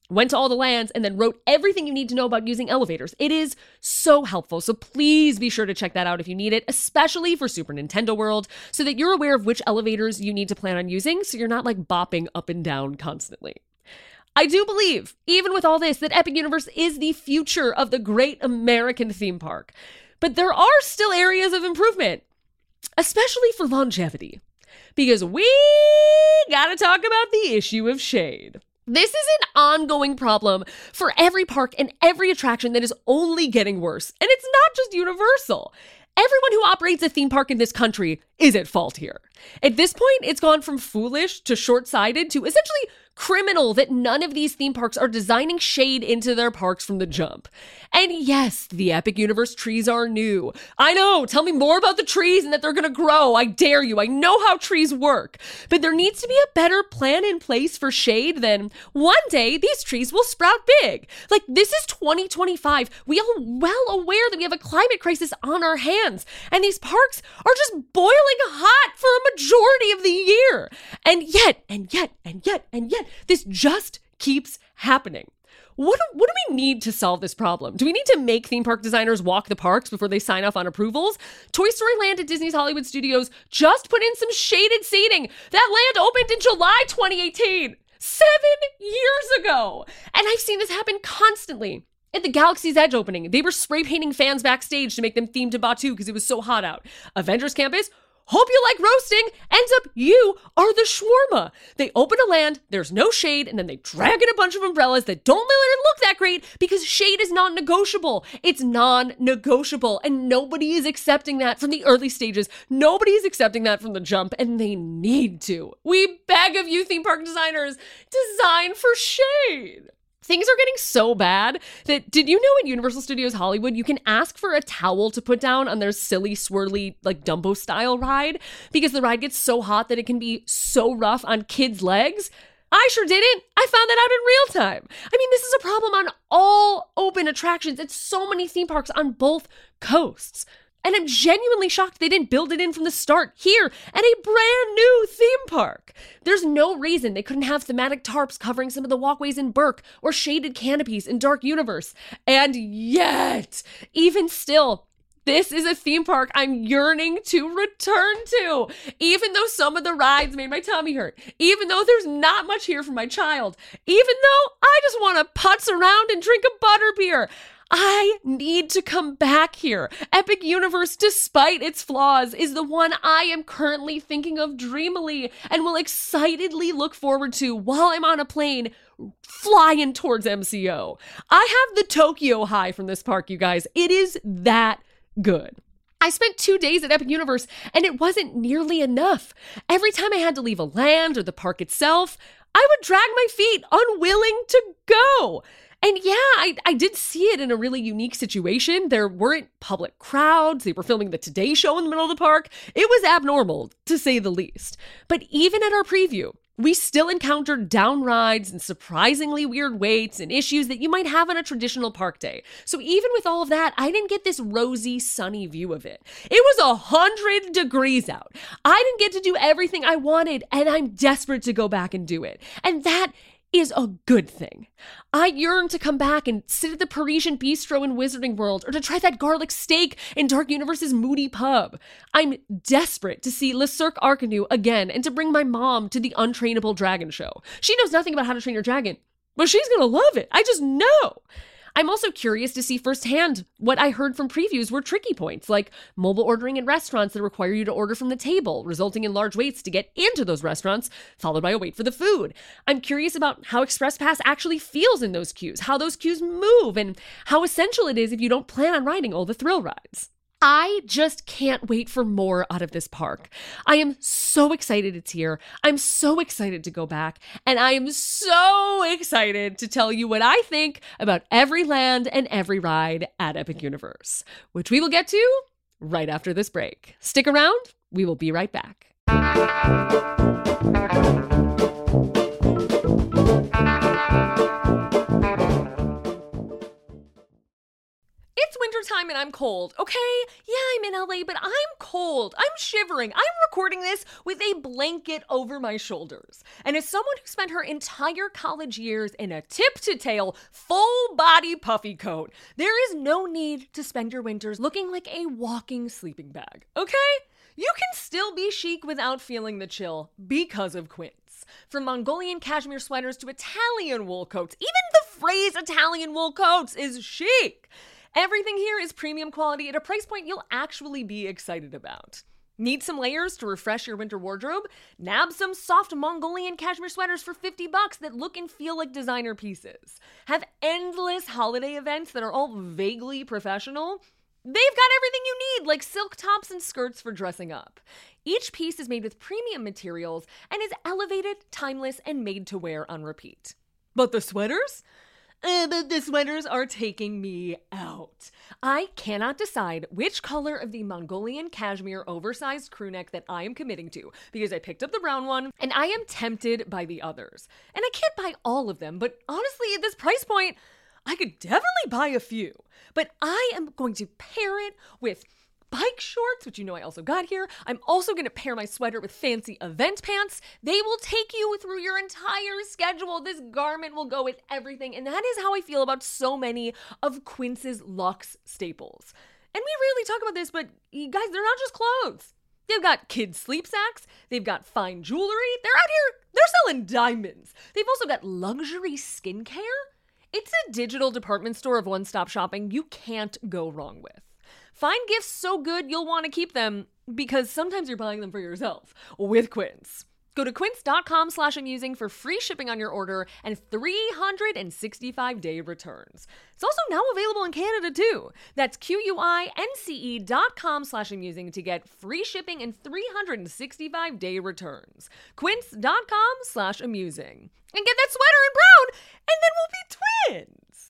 went to all the lands, and then wrote everything you need to know about using elevators. It is so helpful, so please be sure to check that out if you need it, especially for Super Nintendo World, so that you're aware of which elevators you need to plan on using, so you're not like bopping up and down constantly. I do believe, even with all this, that Epic Universe is the future of the great American theme park. But there are still areas of improvement, especially for longevity, because we gotta talk about the issue of shade. This is an ongoing problem for every park and every attraction that is only getting worse. And it's not just Universal. Everyone who operates a theme park in this country is at fault here. At this point, it's gone from foolish to short-sighted to essentially criminal that none of these theme parks are designing shade into their parks from the jump. And yes, the Epic Universe trees are new. I know, tell me more about the trees and that they're gonna grow. I dare you. I know how trees work. But there needs to be a better plan in place for shade than one day these trees will sprout big. Like, this is twenty twenty-five. We are well aware that we have a climate crisis on our hands, and these parks are just boiling hot for a majority of the year. And yet, and yet, and yet, and yet, this just keeps happening. What do, what do we need to solve this problem? Do we need to make theme park designers walk the parks before they sign off on approvals? Toy Story Land at Disney's Hollywood Studios just put in some shaded seating. That land opened in July twenty eighteen, seven years ago. And I've seen this happen constantly. At the Galaxy's Edge opening, they were spray painting fans backstage to make them themed to Batuu because it was so hot out. Avengers Campus, hope you like roasting, ends up you are the shawarma. They open a land, there's no shade, and then they drag in a bunch of umbrellas that don't let it look that great because shade is non-negotiable. It's non-negotiable, and nobody is accepting that from the early stages. Nobody is accepting that from the jump, and they need to. We beg of you, theme park designers, design for shade. Things are getting so bad that, did you know at Universal Studios Hollywood, you can ask for a towel to put down on their silly, swirly, like Dumbo style ride because the ride gets so hot that it can be so rough on kids' legs? I sure didn't. I found that out in real time. I mean, this is a problem on all open attractions at so many theme parks on both coasts. And I'm genuinely shocked they didn't build it in from the start here at a brand new theme park. There's no reason they couldn't have thematic tarps covering some of the walkways in Burke or shaded canopies in Dark Universe. And yet, even still, this is a theme park I'm yearning to return to. Even though some of the rides made my tummy hurt. Even though there's not much here for my child. Even though I just want to putz around and drink a butterbeer. I need to come back here. Epic Universe, despite its flaws, is the one I am currently thinking of dreamily and will excitedly look forward to while I'm on a plane flying towards M C O. I have the Tokyo high from this park, you guys. It is that good. I spent two days at Epic Universe and it wasn't nearly enough. Every time I had to leave a land or the park itself, I would drag my feet, unwilling to go. And yeah, I, I did see it in a really unique situation. There weren't public crowds. They were filming the Today Show in the middle of the park. It was abnormal, to say the least. But even at our preview, we still encountered down rides and surprisingly weird waits and issues that you might have on a traditional park day. So even with all of that, I didn't get this rosy, sunny view of it. It was a hundred degrees out. I didn't get to do everything I wanted, and I'm desperate to go back and do it. And that is a good thing. I yearn to come back and sit at the Parisian Bistro in Wizarding World or to try that garlic steak in Dark Universe's Moody Pub. I'm desperate to see Le Cirque Arcanu again and to bring my mom to the Untrainable Dragon show. She knows nothing about how to train your dragon, but she's gonna love it. I just know. I'm also curious to see firsthand what I heard from previews were tricky points, like mobile ordering in restaurants that require you to order from the table, resulting in large waits to get into those restaurants, followed by a wait for the food. I'm curious about how Express Pass actually feels in those queues, how those queues move, and how essential it is if you don't plan on riding all the thrill rides. I just can't wait for more out of this park. I am so excited it's here. I'm so excited to go back. And I am so excited to tell you what I think about every land and every ride at Epic Universe, which we will get to right after this break. Stick around. We will be right back. It's wintertime and I'm cold, okay? Yeah, I'm in L A, but I'm cold. I'm shivering. I'm recording this with a blanket over my shoulders. And as someone who spent her entire college years in a tip-to-tail, full-body puffy coat, there is no need to spend your winters looking like a walking sleeping bag, okay? You can still be chic without feeling the chill because of Quince. From Mongolian cashmere sweaters to Italian wool coats, even the phrase Italian wool coats is chic. Everything here is premium quality at a price point you'll actually be excited about. Need some layers to refresh your winter wardrobe? Nab some soft Mongolian cashmere sweaters for fifty bucks that look and feel like designer pieces. Have endless holiday events that are all vaguely professional? They've got everything you need, like silk tops and skirts for dressing up. Each piece is made with premium materials and is elevated, timeless, and made to wear on repeat. But the sweaters? Uh, but the sweaters are taking me out. I cannot decide which color of the Mongolian cashmere oversized crew neck that I am committing to because I picked up the brown one and I am tempted by the others. And I can't buy all of them, but honestly, at this price point, I could definitely buy a few. But I am going to pair it with bike shorts, which you know I also got here. I'm also going to pair my sweater with fancy event pants. They will take you through your entire schedule. This garment will go with everything. And that is how I feel about so many of Quince's luxe staples. And we rarely talk about this, but you guys, they're not just clothes. They've got kids' sleep sacks. They've got fine jewelry. They're out here, they're selling diamonds. They've also got luxury skincare. It's a digital department store of one-stop shopping you can't go wrong with. Find gifts so good you'll want to keep them because sometimes you're buying them for yourself with Quince. Go to quince.com slash amusing for free shipping on your order and three hundred sixty-five day returns. It's also now available in Canada too. That's Q-U-I-N-C-E dot com slash amusing to get free shipping and three hundred sixty-five day returns. Quince.com slash amusing. And get that sweater in brown, and then we'll be twins.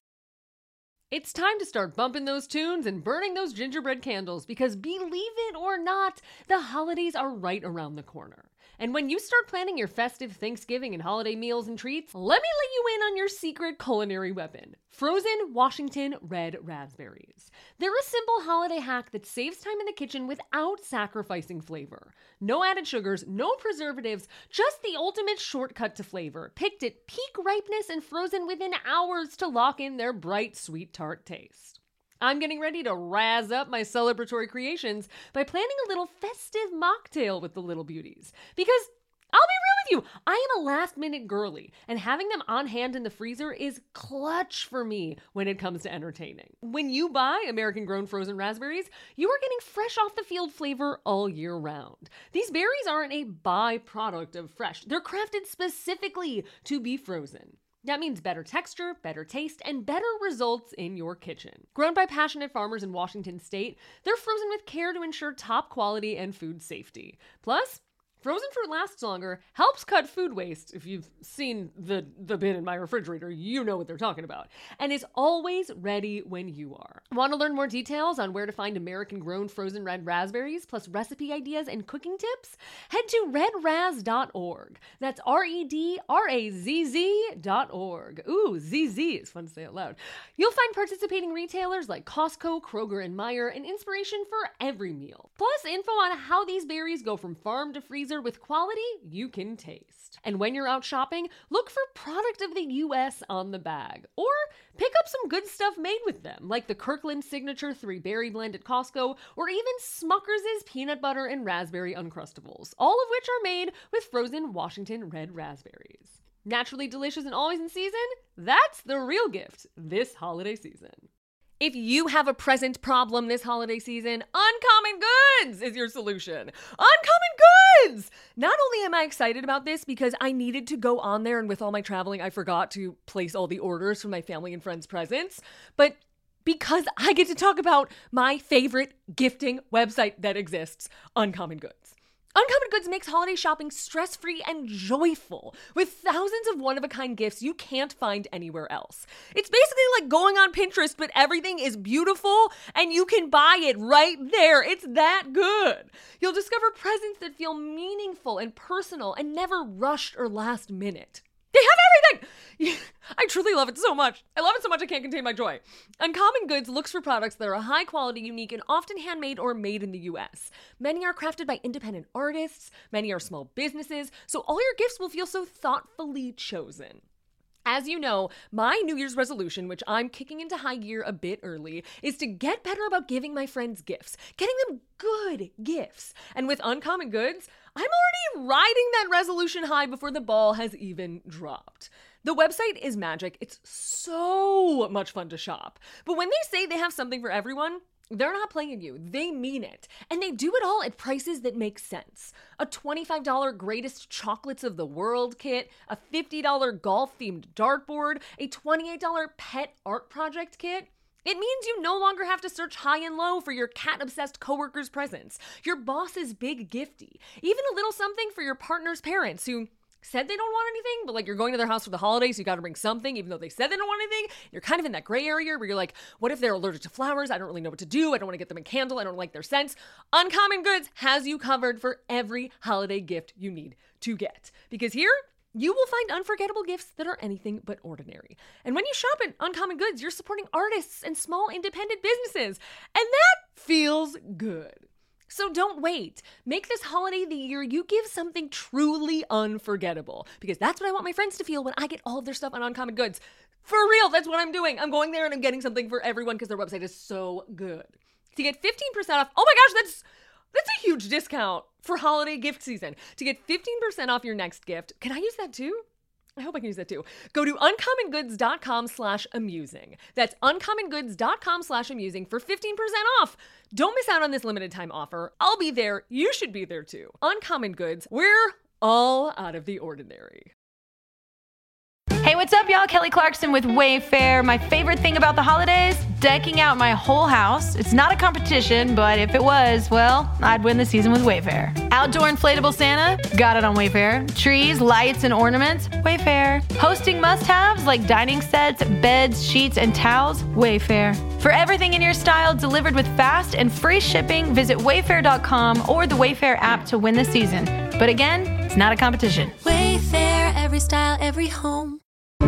It's time to start bumping those tunes and burning those gingerbread candles because believe it or not, the holidays are right around the corner. And when you start planning your festive Thanksgiving and holiday meals and treats, let me let you in on your secret culinary weapon, frozen Washington red raspberries. They're a simple holiday hack that saves time in the kitchen without sacrificing flavor. No added sugars, no preservatives, just the ultimate shortcut to flavor, picked at peak ripeness and frozen within hours to lock in their bright, sweet tart taste. I'm getting ready to razz up my celebratory creations by planning a little festive mocktail with the little beauties. Because I'll be real with you, I am a last-minute girly, and having them on hand in the freezer is clutch for me when it comes to entertaining. When you buy American-grown frozen raspberries, you are getting fresh off-the-field flavor all year round. These berries aren't a byproduct of fresh. They're crafted specifically to be frozen. That means better texture, better taste, and better results in your kitchen. Grown by passionate farmers in Washington state, they're frozen with care to ensure top quality and food safety. Plus, frozen fruit lasts longer, helps cut food waste. If you've seen the, the bin in my refrigerator, you know what they're talking about. And is always ready when you are. Want to learn more details on where to find American-grown frozen red raspberries, plus recipe ideas and cooking tips? Head to red raz dot org. That's R E D R A Z Z dot org. Ooh, Z Z is fun to say out loud. You'll find participating retailers like Costco, Kroger, and Meijer, and inspiration for every meal. Plus info on how these berries go from farm to freezer with quality you can taste. And when you're out shopping, look for product of the U S on the bag. Or pick up some good stuff made with them, like the Kirkland Signature three berry blend at Costco, or even Smucker's peanut butter and raspberry Uncrustables, all of which are made with frozen Washington red raspberries. Naturally delicious and always in season? That's the real gift this holiday season. If you have a present problem this holiday season, Uncommon Goods is your solution. Uncommon Goods! Not only am I excited about this because I needed to go on there and with all my traveling, I forgot to place all the orders for my family and friends' presents, but because I get to talk about my favorite gifting website that exists, Uncommon Goods. Uncommon Goods makes holiday shopping stress-free and joyful, with thousands of one-of-a-kind gifts you can't find anywhere else. It's basically like going on Pinterest, but everything is beautiful, and you can buy it right there. It's that good. You'll discover presents that feel meaningful and personal and never rushed or last minute. They have everything! I truly love it so much. I love it so much I can't contain my joy. Uncommon Goods looks for products that are high quality, unique, and often handmade or made in the U S. Many are crafted by independent artists. Many are small businesses. So all your gifts will feel so thoughtfully chosen. As you know, my New Year's resolution, which I'm kicking into high gear a bit early, is to get better about giving my friends gifts, getting them good gifts. And with Uncommon Goods, I'm already riding that resolution high before the ball has even dropped. The website is magic. It's so much fun to shop. But when they say they have something for everyone, they're not playing you. They mean it. And they do it all at prices that make sense. A twenty-five dollars Greatest Chocolates of the World kit, a fifty dollars golf-themed dartboard, a twenty-eight dollars pet art project kit. It means you no longer have to search high and low for your cat-obsessed coworker's presents, your boss's big gifty, even a little something for your partner's parents who said they don't want anything, but like you're going to their house for the holidays, so you got to bring something, even though they said they don't want anything. You're kind of in that gray area where you're like, what if they're allergic to flowers? I don't really know what to do. I don't want to get them a candle. I don't like their scents. Uncommon Goods has you covered for every holiday gift you need to get. Because here, you will find unforgettable gifts that are anything but ordinary. And when you shop at Uncommon Goods, you're supporting artists and small independent businesses. And that feels good. So don't wait. Make this holiday the year you give something truly unforgettable, because that's what I want my friends to feel when I get all of their stuff on Uncommon Goods. For real, that's what I'm doing. I'm going there and I'm getting something for everyone because their website is so good. To get fifteen percent off, oh my gosh, that's that's a huge discount for holiday gift season. To get fifteen percent off your next gift, can I use that too? I hope I can use that too. Go to uncommongoods.com slash amusing. That's uncommongoods.com slash amusing for fifteen percent off. Don't miss out on this limited time offer. I'll be there. You should be there too. Uncommon Goods, we're all out of the ordinary.
Hey, what's up, y'all? Kelly Clarkson with Wayfair. My favorite thing about the holidays? Decking out my whole house. It's not a competition, but if it was, well, I'd win the season with Wayfair. Outdoor inflatable Santa? Got it on Wayfair. Trees, lights, and ornaments? Wayfair. Hosting must-haves like dining sets, beds, sheets, and towels? Wayfair. For everything in your style delivered with fast and free shipping, visit wayfair dot com or the Wayfair app to win the season. But again, it's not a competition.
Wayfair, every style, every home.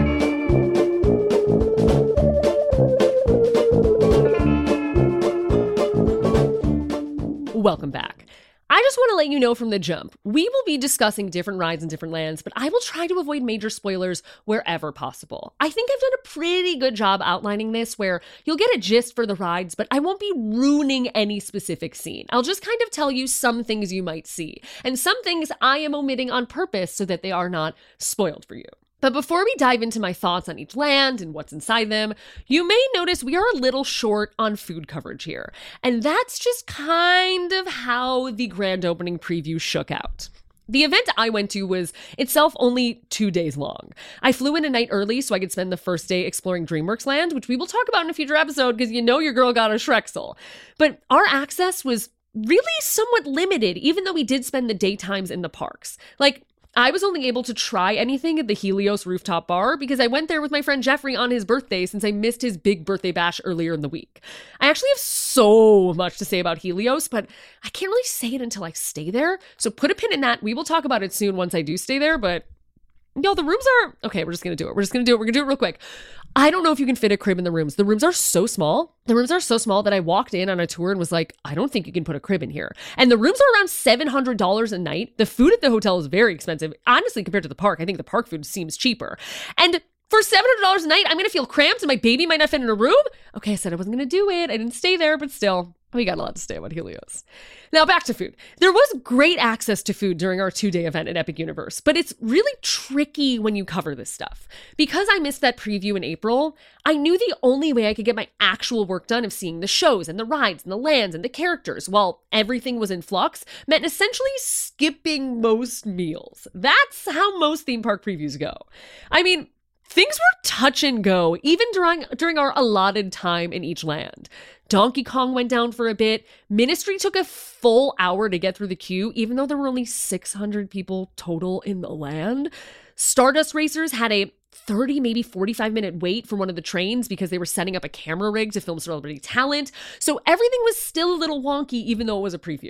Welcome back. I just want to let you know from the jump, we will be discussing different rides in different lands, but I will try to avoid major spoilers wherever possible. I think I've done a pretty good job outlining this, where you'll get a gist for the rides, but I won't be ruining any specific scene. I'll just kind of tell you some things you might see, and some things I am omitting on purpose so that they are not spoiled for you. But before we dive into my thoughts on each land and what's inside them, you may notice we are a little short on food coverage here. And that's just kind of how the grand opening preview shook out. The event I went to was itself only two days long. I flew in a night early so I could spend the first day exploring DreamWorks Land, which we will talk about in a future episode because you know your girl got a Shrexel. But our access was really somewhat limited, even though we did spend the daytimes in the parks. Like, I was only able to try anything at the Helios rooftop bar because I went there with my friend Jeffrey on his birthday since I missed his big birthday bash earlier in the week. I actually have so much to say about Helios, but I can't really say it until I stay there. So put a pin in that. We will talk about it soon once I do stay there, but yo, the rooms are, okay, we're just going to do it. We're just going to do it. We're going to do it real quick. I don't know if you can fit a crib in the rooms. The rooms are so small. The rooms are so small that I walked in on a tour and was like, I don't think you can put a crib in here. And the rooms are around seven hundred dollars a night. The food at the hotel is very expensive. Honestly, compared to the park, I think the park food seems cheaper. And for seven hundred dollars a night, I'm going to feel cramped and my baby might not fit in a room? Okay, I said I wasn't going to do it. I didn't stay there, but still, we got a lot to say about Helios. Now back to food. There was great access to food during our two-day event at Epic Universe, but it's really tricky when you cover this stuff. Because I missed that preview in April, I knew the only way I could get my actual work done of seeing the shows and the rides and the lands and the characters while everything was in flux meant essentially skipping most meals. That's how most theme park previews go. I mean, things were touch and go, even during during our allotted time in each land. Donkey Kong went down for a bit. Ministry took a full hour to get through the queue, even though there were only six hundred people total in the land. Stardust Racers had a thirty, maybe forty-five minute wait for one of the trains because they were setting up a camera rig to film celebrity talent. So everything was still a little wonky, even though it was a preview.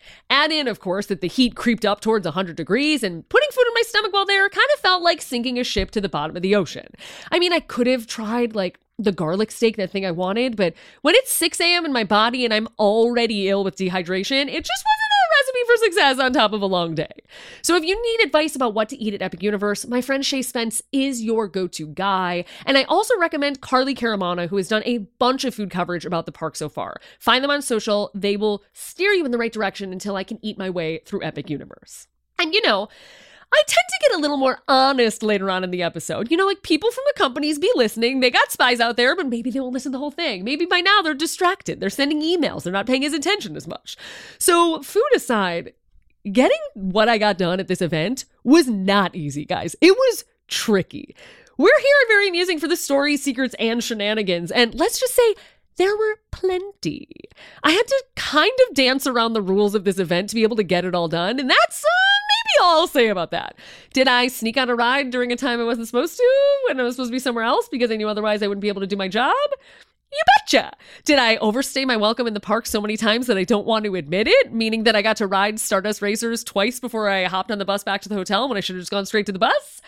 Add in, of course, that the heat creeped up towards one hundred degrees, and putting food in my stomach while there kind of felt like sinking a ship to the bottom of the ocean. I mean, I could have tried, like, the garlic steak, that thing I wanted, but when it's six a.m. in my body and I'm already ill with dehydration, it just wasn't a recipe for success on top of a long day. So if you need advice about what to eat at Epic Universe, my friend Shay Spence is your go-to guy. And I also recommend Carly Caramana, who has done a bunch of food coverage about the park so far. Find them on social. They will steer you in the right direction until I can eat my way through Epic Universe. And you know, I tend to get a little more honest later on in the episode. You know, like, people from the companies be listening. They got spies out there, but maybe they won't listen to the whole thing. Maybe by now they're distracted. They're sending emails. They're not paying his attention as much. So food aside, getting what I got done at this event was not easy, guys. It was tricky. We're here at Very Amusing for the stories, secrets, and shenanigans. And let's just say there were plenty. I had to kind of dance around the rules of this event to be able to get it all done. And that's uh, maybe all I'll say about that. Did I sneak on a ride during a time I wasn't supposed to when I was supposed to be somewhere else because I knew otherwise I wouldn't be able to do my job? You betcha. Did I overstay my welcome in the park so many times that I don't want to admit it? Meaning that I got to ride Stardust Racers twice before I hopped on the bus back to the hotel when I should have just gone straight to the bus?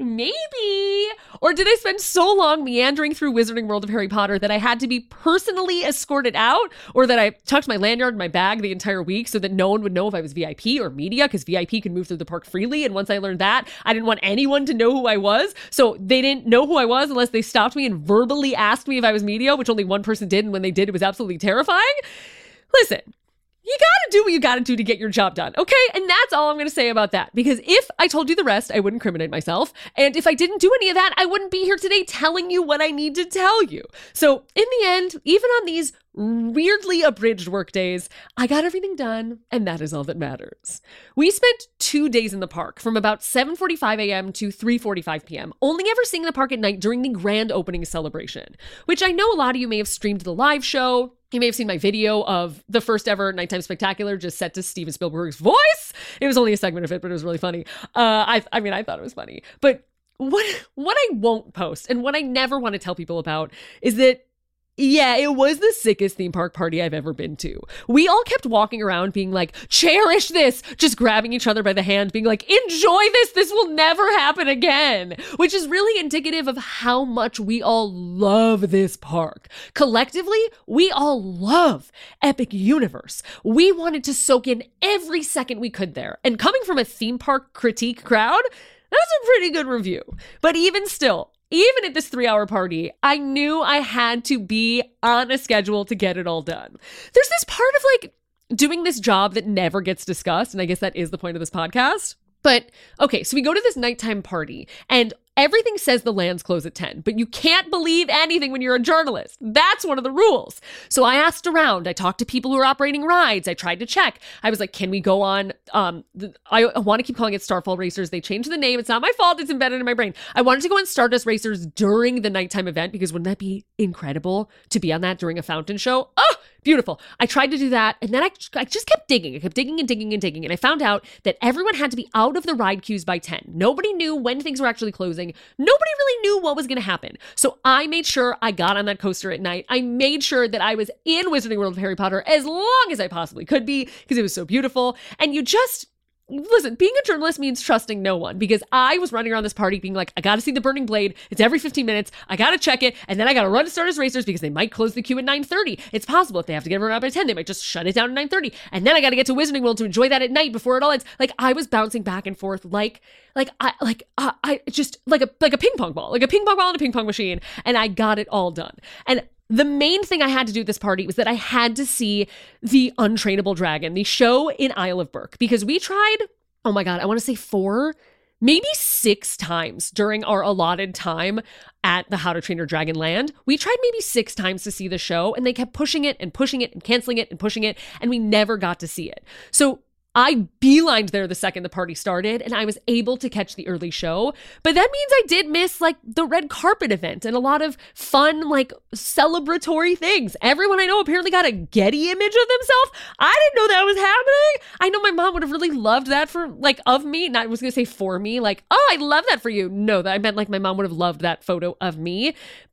Maybe. Or did I spend so long meandering through Wizarding World of Harry Potter that I had to be personally escorted out? Or that I tucked my lanyard in my bag the entire week so that no one would know if I was V I P or media, because V I P could move through the park freely. And once I learned that, I didn't want anyone to know who I was. So they didn't know who I was unless they stopped me and verbally asked me if I was media, which only one person did, and when they did, it was absolutely terrifying. Listen, you gotta do what you gotta do to get your job done, okay? And that's all I'm gonna say about that, because if I told you the rest, I wouldn't incriminate myself, and if I didn't do any of that, I wouldn't be here today telling you what I need to tell you. So in the end, even on these weirdly abridged work days, I got everything done, and that is all that matters. We spent two days in the park, from about seven forty-five a.m. to three forty-five p.m., only ever seeing the park at night during the grand opening celebration, which I know a lot of you may have streamed the live show. You may have seen my video of the first ever Nighttime Spectacular just set to Steven Spielberg's voice. It was only a segment of it, but it was really funny. Uh, I, I mean, I thought it was funny. But what, what I won't post and what I never want to tell people about is that, yeah, it was the sickest theme park party I've ever been to. We all kept walking around being like, cherish this, just grabbing each other by the hand, being like, enjoy this, this will never happen again, which is really indicative of how much we all love this park. Collectively, we all love Epic Universe. We wanted to soak in every second we could there. And coming from a theme park critique crowd, that's a pretty good review. But even still, even at this three-hour party, I knew I had to be on a schedule to get it all done. There's this part of, like, doing this job that never gets discussed, and I guess that is the point of this podcast. But, okay, so we go to this nighttime party, and everything says the lands close at ten, but you can't believe anything when you're a journalist. That's one of the rules. So I asked around. I talked to people who are operating rides. I tried to check. I was like, can we go on? Um, the, I, I want to keep calling it Starfall Racers. They changed the name. It's not my fault. It's embedded in my brain. I wanted to go on Stardust Racers during the nighttime event, because wouldn't that be incredible to be on that during a fountain show? Oh, beautiful. I tried to do that, and then I, I just kept digging. I kept digging and digging and digging, and I found out that everyone had to be out of the ride queues by ten. Nobody knew when things were actually closing. Nobody really knew what was going to happen. So I made sure I got on that coaster at night. I made sure that I was in Wizarding World of Harry Potter as long as I possibly could be, because it was so beautiful. And you just... Listen, being a journalist means trusting no one, because I was running around this party being like, I gotta see the Burning Blade. It's every fifteen minutes. I gotta check it. And then I gotta run to Stardust Racers because they might close the queue at nine thirty. It's possible if they have to get everyone out by ten, they might just shut it down at nine thirty. And then I gotta get to Wizarding World to enjoy that at night before it all ends. Like, I was bouncing back and forth like, like, I, like, uh, I just, like a, like a ping pong ball, like a ping pong ball in a ping pong machine. And I got it all done. And the main thing I had to do at this party was that I had to see the Untrainable Dragon, the show in Isle of Berk, because we tried... Oh my God, I want to say four, maybe six times during our allotted time at the How to Train Your Dragon Land. We tried maybe six times to see the show, and they kept pushing it and pushing it and canceling it and pushing it, and we never got to see it. So I beelined there the second the party started, and I was able to catch the early show. But that means I did miss, like, the red carpet event and a lot of fun, like, celebratory things. Everyone I know apparently got a Getty image of themselves. I didn't know that was happening. I know my mom would have really loved that for, like, of me. Not, I was going to say for me, like, oh, I love that for you. No, that I meant, like, my mom would have loved that photo of me. But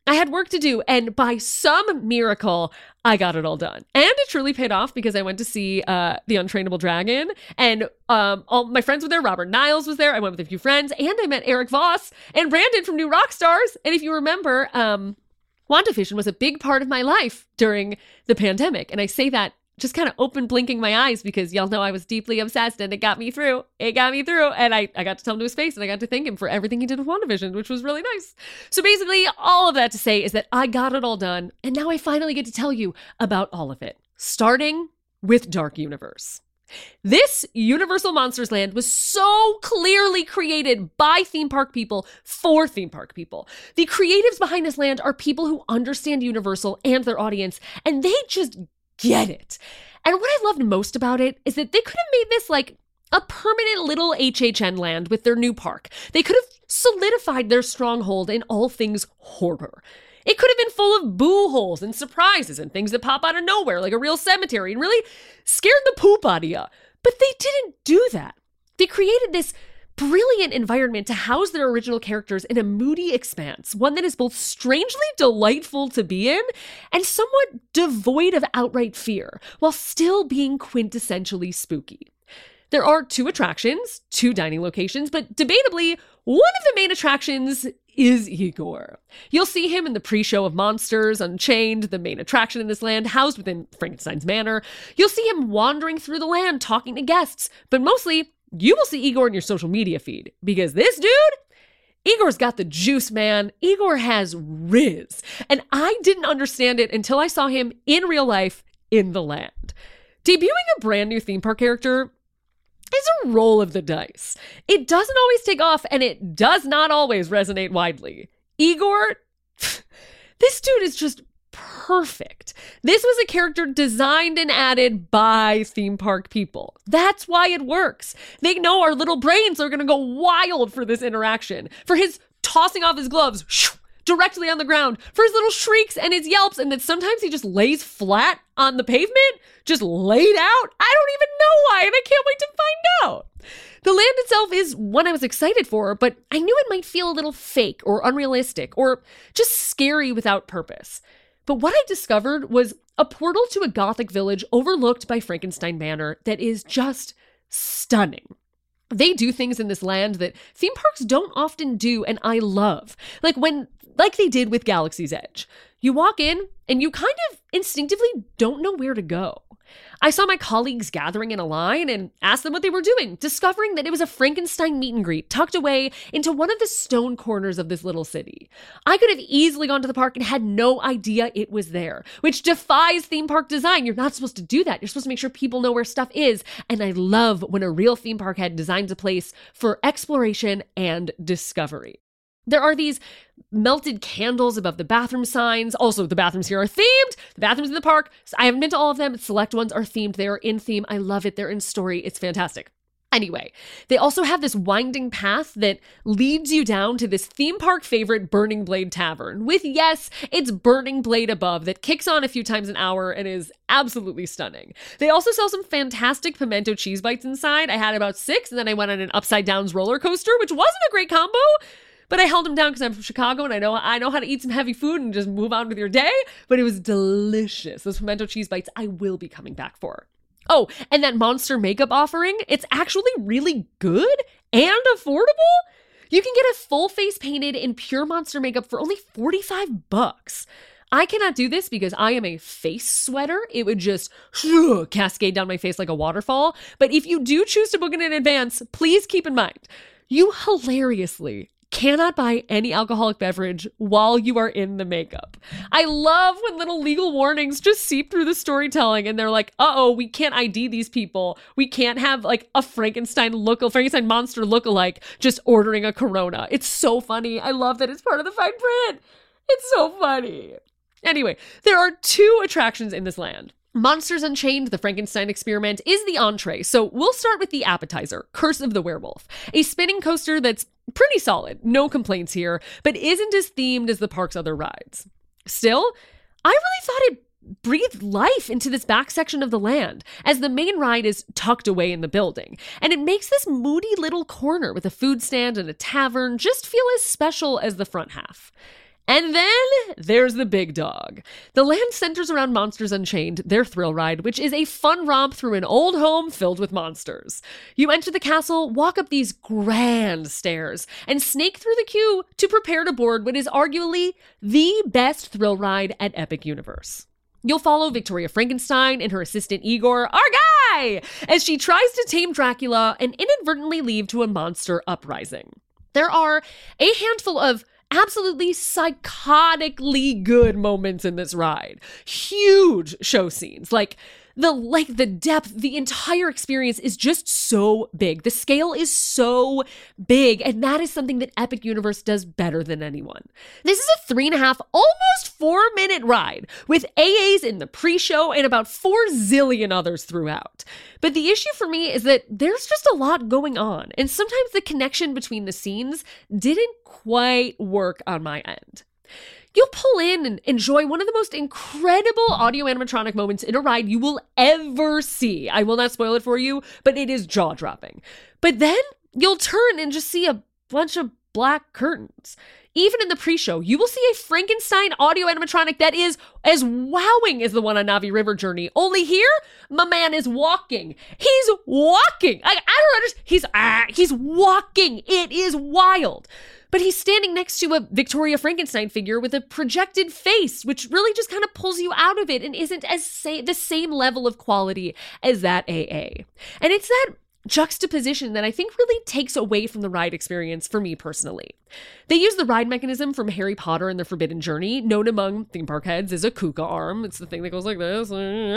I had work to do, and by some miracle, I got it all done. And it truly paid off because I went to see uh, The Untrainable Dragon, and um, all my friends were there. Robert Niles was there. I went with a few friends, and I met Eric Voss and Brandon from New Rockstars. And if you remember, um, WandaVision was a big part of my life during the pandemic. And I say that just kind of open blinking my eyes because y'all know I was deeply obsessed and it got me through. It got me through. And I, I got to tell him to his face and I got to thank him for everything he did with WandaVision, which was really nice. So basically, all of that to say is that I got it all done. And now I finally get to tell you about all of it, starting with Dark Universe. This Universal Monsters Land was so clearly created by theme park people for theme park people. The creatives behind this land are people who understand Universal and their audience, and they just get it. And what I loved most about it is that they could have made this like a permanent little H H N land with their new park. They could have solidified their stronghold in all things horror. It could have been full of boo holes and surprises and things that pop out of nowhere like a real cemetery and really scared the poop out of you. But they didn't do that. They created this brilliant environment to house their original characters in a moody expanse, one that is both strangely delightful to be in and somewhat devoid of outright fear, while still being quintessentially spooky. There are two attractions, two dining locations, but debatably, one of the main attractions is Igor. You'll see him in the pre-show of Monsters Unchained, the main attraction in this land, housed within Frankenstein's Manor. You'll see him wandering through the land, talking to guests, but mostly, you will see Igor in your social media feed, because this dude, Igor's got the juice, man. Igor has riz. And I didn't understand it until I saw him in real life in the land. Debuting a brand new theme park character is a roll of the dice. It doesn't always take off, and it does not always resonate widely. Igor, this dude is just perfect. This was a character designed and added by theme park people. That's why it works. They know our little brains are going to go wild for this interaction, for his tossing off his gloves shoo, directly on the ground, for his little shrieks and his yelps, and that sometimes he just lays flat on the pavement, just laid out. I don't even know why, and I can't wait to find out. The land itself is one I was excited for, but I knew it might feel a little fake or unrealistic or just scary without purpose. But what I discovered was a portal to a Gothic village overlooked by Frankenstein Manor that is just stunning. They do things in this land that theme parks don't often do, and I love. Like when, like they did with Galaxy's Edge. You walk in and you kind of instinctively don't know where to go. I saw my colleagues gathering in a line and asked them what they were doing, discovering that it was a Frankenstein meet and greet tucked away into one of the stone corners of this little city. I could have easily gone to the park and had no idea it was there, which defies theme park design. You're not supposed to do that. You're supposed to make sure people know where stuff is. And I love when a real theme park head designs a place for exploration and discovery. There are these melted candles above the bathroom signs. Also, the bathrooms here are themed. The bathrooms in the park, I haven't been to all of them. Select ones are themed. They are in theme. I love it. They're in story. It's fantastic. Anyway, they also have this winding path that leads you down to this theme park favorite Burning Blade Tavern with, yes, it's Burning Blade above that kicks on a few times an hour and is absolutely stunning. They also sell some fantastic pimento cheese bites inside. I had about six and then I went on an upside downs roller coaster, which wasn't a great combo. But I held them down because I'm from Chicago and I know I know how to eat some heavy food and just move on with your day. But it was delicious. Those pimento cheese bites I will be coming back for. Oh, and that monster makeup offering, it's actually really good and affordable. You can get a full face painted in pure monster makeup for only forty-five bucks. I cannot do this because I am a face sweater. It would just ugh, cascade down my face like a waterfall. But if you do choose to book it in advance, please keep in mind, you hilariously cannot buy any alcoholic beverage while you are in the makeup. I love when little legal warnings just seep through the storytelling and they're like, uh-oh, we can't I D these people. We can't have like a Frankenstein look, a Frankenstein monster look-alike just ordering a Corona. It's so funny. I love that it's part of the fine print. It's so funny. Anyway, there are two attractions in this land. Monsters Unchained, the Frankenstein experiment, is the entree, so we'll start with the appetizer, Curse of the Werewolf, a spinning coaster that's pretty solid, no complaints here, but isn't as themed as the park's other rides. Still, I really thought it breathed life into this back section of the land, as the main ride is tucked away in the building, and it makes this moody little corner with a food stand and a tavern just feel as special as the front half. And then there's the big dog. The land centers around Monsters Unchained, their thrill ride, which is a fun romp through an old home filled with monsters. You enter the castle, walk up these grand stairs, and snake through the queue to prepare to board what is arguably the best thrill ride at Epic Universe. You'll follow Victoria Frankenstein and her assistant Igor, our guy, as she tries to tame Dracula and inadvertently lead to a monster uprising. There are a handful of absolutely psychotically good moments in this ride. Huge show scenes, like the like the depth, the entire experience is just so big. The scale is so big, and that is something that Epic Universe does better than anyone. This is a three and a half, almost four minute ride with A As in the pre-show and about four zillion others throughout. But the issue for me is that there's just a lot going on, and sometimes the connection between the scenes didn't quite work on my end. You'll pull in and enjoy one of the most incredible audio animatronic moments in a ride you will ever see. I will not spoil it for you, but it is jaw-dropping. But then you'll turn and just see a bunch of black curtains. Even in the pre-show, you will see a Frankenstein audio animatronic that is as wowing as the one on Navi River Journey. Only here, my man is walking. He's walking. I, I don't understand. He's, ah, he's walking. It is wild. But he's standing next to a Victoria Frankenstein figure with a projected face, which really just kind of pulls you out of it and isn't as sa- the same level of quality as that A A. And it's that juxtaposition that I think really takes away from the ride experience for me personally. They use the ride mechanism from Harry Potter and the Forbidden Journey, known among theme park heads as a Kuka arm. It's the thing that goes like this.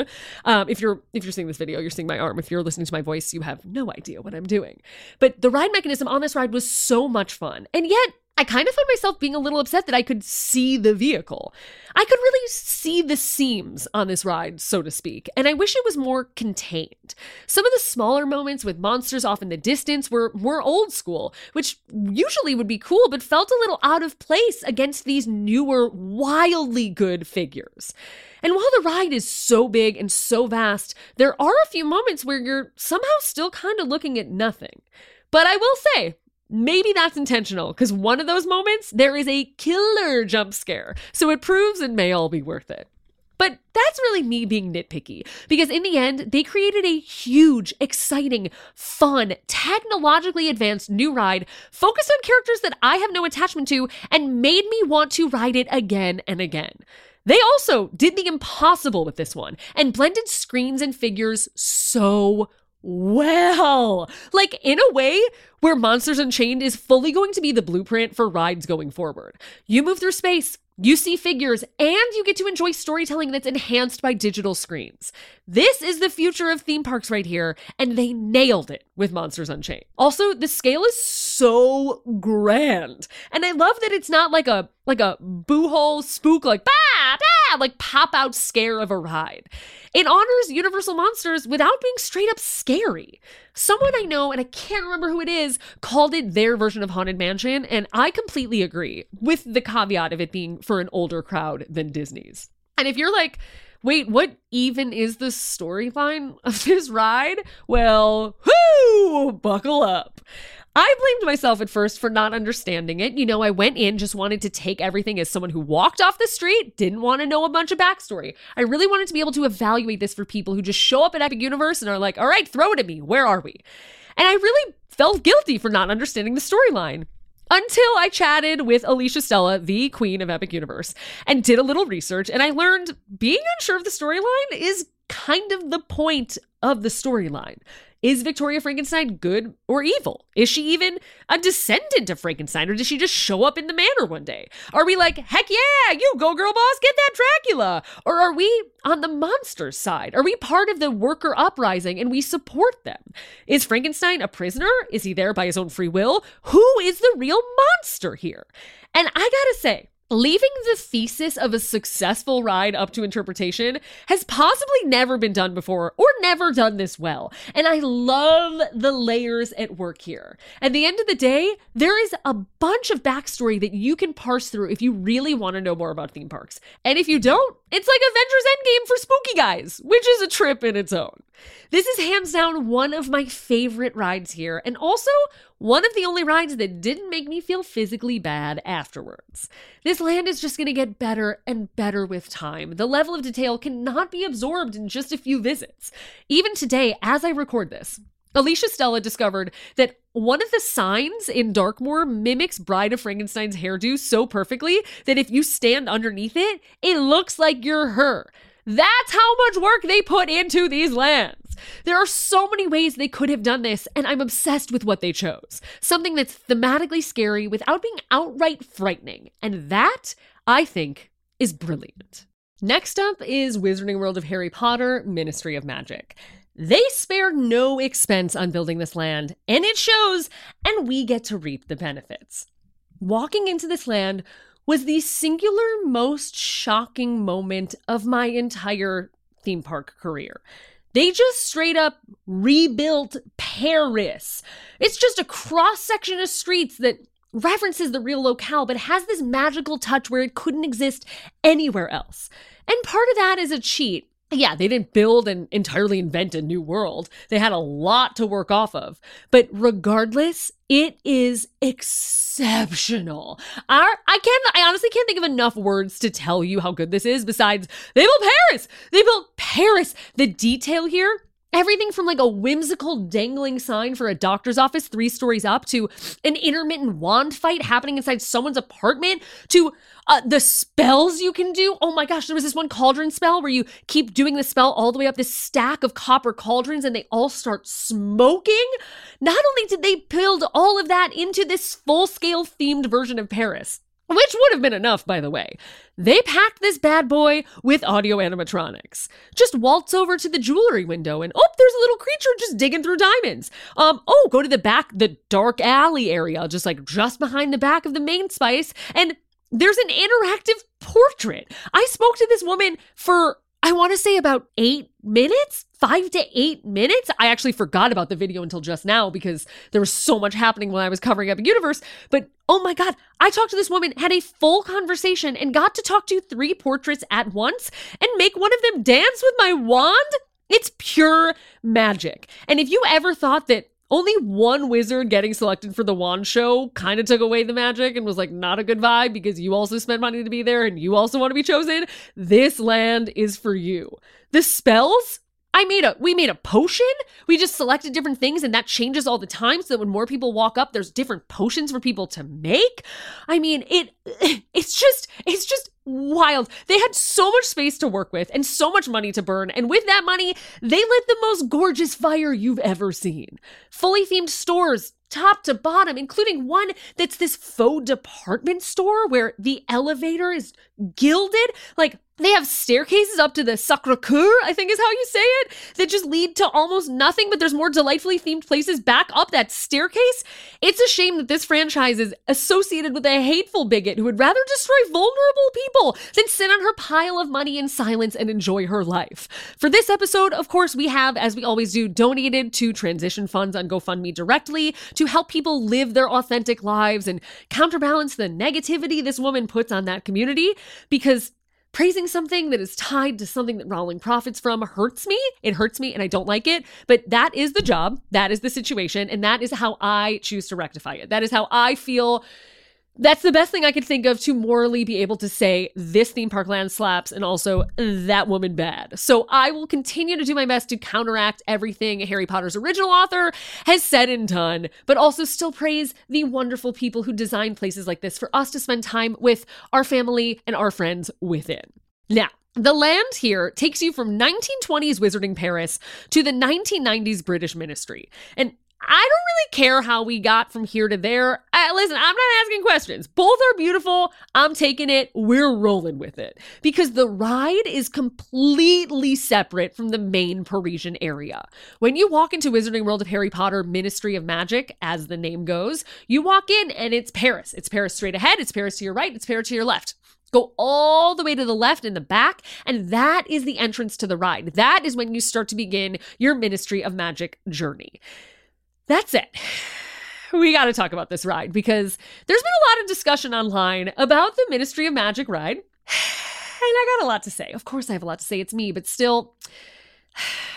Um, if you're if you're seeing this video, you're seeing my arm. If you're listening to my voice, you have no idea what I'm doing. But the ride mechanism on this ride was so much fun, and yet I kind of found myself being a little upset that I could see the vehicle. I could really see the seams on this ride, so to speak, and I wish it was more contained. Some of the smaller moments with monsters off in the distance were more old school, which usually would be cool, but felt a little out of place against these newer, wildly good figures. And while the ride is so big and so vast, there are a few moments where you're somehow still kind of looking at nothing. But I will say, maybe that's intentional, because one of those moments, there is a killer jump scare, so it proves it may all be worth it. But that's really me being nitpicky, because in the end, they created a huge, exciting, fun, technologically advanced new ride focused on characters that I have no attachment to and made me want to ride it again and again. They also did the impossible with this one and blended screens and figures so well. Like, in a way where Monsters Unchained is fully going to be the blueprint for rides going forward. You move through space, you see figures, and you get to enjoy storytelling that's enhanced by digital screens. This is the future of theme parks right here, and they nailed it with Monsters Unchained. Also, the scale is so grand, and I love that it's not like a like a boo-hole spook, like bah, bah, like pop-out scare of a ride. It honors Universal Monsters without being straight up scary. Someone I know, and I can't remember who it is, called it their version of Haunted Mansion, and I completely agree, with the caveat of it being for an older crowd than Disney's. And if you're like, wait, what even is the storyline of this ride? Well, whoo, buckle up. I blamed myself at first for not understanding it. You know, I went in, just wanted to take everything as someone who walked off the street, didn't want to know a bunch of backstory. I really wanted to be able to evaluate this for people who just show up at Epic Universe and are like, all right, throw it at me. Where are we? And I really felt guilty for not understanding the storyline. Until I chatted with Alicia Stella, the queen of Epic Universe, and did a little research, and I learned being unsure of the storyline is kind of the point of the storyline. Is Victoria Frankenstein good or evil? Is she even a descendant of Frankenstein, or does she just show up in the manor one day? Are we like, heck yeah, you go girl boss, get that Dracula? Or are we on the monster's side? Are we part of the worker uprising and we support them? Is Frankenstein a prisoner? Is he there by his own free will? Who is the real monster here? And I gotta say, leaving the thesis of a successful ride up to interpretation has possibly never been done before, or never done this well. And I love the layers at work here. At the end of the day, there is a bunch of backstory that you can parse through if you really want to know more about theme parks. And if you don't, it's like Avengers Endgame for spooky guys, which is a trip in its own. This is hands down one of my favorite rides here, and also one of the only rides that didn't make me feel physically bad afterwards. This land is just going to get better and better with time. The level of detail cannot be absorbed in just a few visits. Even today, as I record this, Alicia Stella discovered that one of the signs in Darkmoor mimics Bride of Frankenstein's hairdo so perfectly that if you stand underneath it, it looks like you're her. That's how much work they put into these lands. There are so many ways they could have done this, and I'm obsessed with what they chose. Something that's thematically scary without being outright frightening. And that, I think, is brilliant. Next up is Wizarding World of Harry Potter, Ministry of Magic. They spared no expense on building this land, and it shows, and we get to reap the benefits. Walking into this land was the singular most shocking moment of my entire theme park career. They just straight up rebuilt Paris. It's just a cross-section of streets that references the real locale, but has this magical touch where it couldn't exist anywhere else. And part of that is a cheat. Yeah, they didn't build and entirely invent a new world. They had a lot to work off of. But regardless, it is exceptional. Our, I can't, I honestly can't think of enough words to tell you how good this is besides they built Paris. They built Paris. The detail here, everything from like a whimsical dangling sign for a doctor's office three stories up to an intermittent wand fight happening inside someone's apartment to uh, the spells you can do. Oh my gosh, there was this one cauldron spell where you keep doing the spell all the way up this stack of copper cauldrons and they all start smoking. Not only did they build all of that into this full-scale themed version of Paris, which would have been enough, by the way, they packed this bad boy with audio animatronics. Just waltz over to the jewelry window and, oh, there's a little creature just digging through diamonds. Um, oh, go to the back, the dark alley area, just like just behind the back of the main spice, and there's an interactive portrait. I spoke to this woman for, I want to say about eight minutes, five to eight minutes. I actually forgot about the video until just now because there was so much happening when I was covering Epic Universe. But oh my God, I talked to this woman, had a full conversation, and got to talk to three portraits at once and make one of them dance with my wand. It's pure magic. And if you ever thought that only one wizard getting selected for the wand show kind of took away the magic and was like not a good vibe because you also spent money to be there and you also want to be chosen, this land is for you. The spells, I made a, we made a potion. We just selected different things and that changes all the time so that when more people walk up, there's different potions for people to make. I mean, it, it's just, it's just wild. They had so much space to work with and so much money to burn. And with that money, they lit the most gorgeous fire you've ever seen. Fully themed stores, top to bottom, including one that's this faux department store where the elevator is gilded. Like, they have staircases up to the Sacré-Cœur, I think is how you say it, that just lead to almost nothing, but there's more delightfully themed places back up that staircase. It's a shame that this franchise is associated with a hateful bigot who would rather destroy vulnerable people than sit on her pile of money in silence and enjoy her life. For this episode, of course, we have, as we always do, donated to transition funds on GoFundMe directly to help people live their authentic lives and counterbalance the negativity this woman puts on that community, because praising something that is tied to something that Rowling profits from hurts me. It hurts me and I don't like it, but that is the job. That is the situation. And that is how I choose to rectify it. That is how I feel. That's the best thing I could think of to morally be able to say this theme park land slaps and also that woman bad. So I will continue to do my best to counteract everything Harry Potter's original author has said and done, but also still praise the wonderful people who design places like this for us to spend time with our family and our friends within. Now, the land here takes you from nineteen twenties Wizarding Paris to the nineteen nineties British Ministry. And I don't really care how we got from here to there. Uh, listen, I'm not asking questions. Both are beautiful. I'm taking it. We're rolling with it. Because the ride is completely separate from the main Parisian area. When you walk into Wizarding World of Harry Potter Ministry of Magic, as the name goes, you walk in and it's Paris. It's Paris straight ahead. It's Paris to your right. It's Paris to your left. Go all the way to the left in the back, and that is the entrance to the ride. That is when you start to begin your Ministry of Magic journey. That's it. We got to talk about this ride because there's been a lot of discussion online about the Ministry of Magic ride. And I got a lot to say. Of course I have a lot to say. It's me, but still,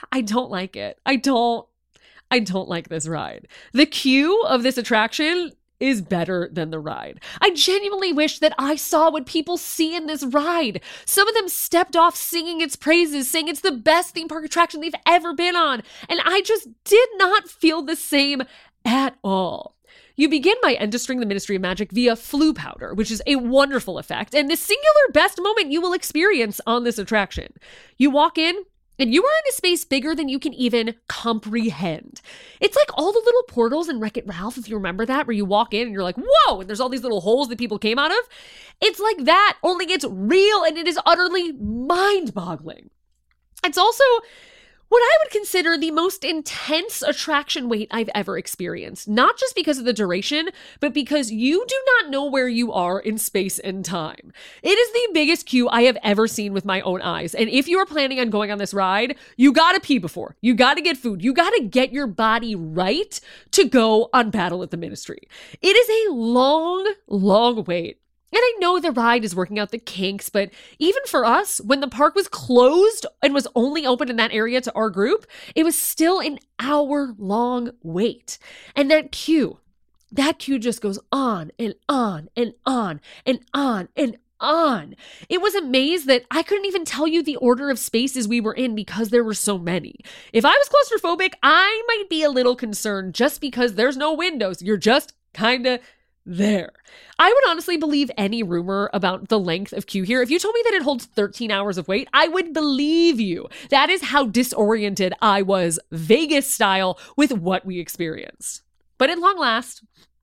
I don't like it. I don't, I don't like this ride. The queue of this attraction is better than the ride. I genuinely wish that I saw what people see in this ride. Some of them stepped off singing its praises, saying it's the best theme park attraction they've ever been on. And I just did not feel the same at all. You begin by entering the Ministry of Magic via Floo powder, which is a wonderful effect and the singular best moment you will experience on this attraction. You walk in, and you are in a space bigger than you can even comprehend. It's like all the little portals in Wreck-It Ralph, if you remember that, where you walk in and you're like, whoa, and there's all these little holes that people came out of. It's like that, only it's real and it is utterly mind-boggling. It's also what I would consider the most intense attraction wait I've ever experienced. Not just because of the duration, but because you do not know where you are in space and time. It is the biggest queue I have ever seen with my own eyes. And if you are planning on going on this ride, you gotta pee before. You gotta get food. You gotta get your body right to go on Battle at the Ministry. It is a long, long wait. And I know the ride is working out the kinks, but even for us, when the park was closed and was only open in that area to our group, it was still an hour-long wait. And that queue, that queue just goes on and on and on and on and on. It was a maze that I couldn't even tell you the order of spaces we were in because there were so many. If I was claustrophobic, I might be a little concerned just because there's no windows. You're just kind of there. I would honestly believe any rumor about the length of queue here. If you told me that it holds thirteen hours of wait, I would believe you. That is how disoriented I was, Vegas style, with what we experienced. But at long last,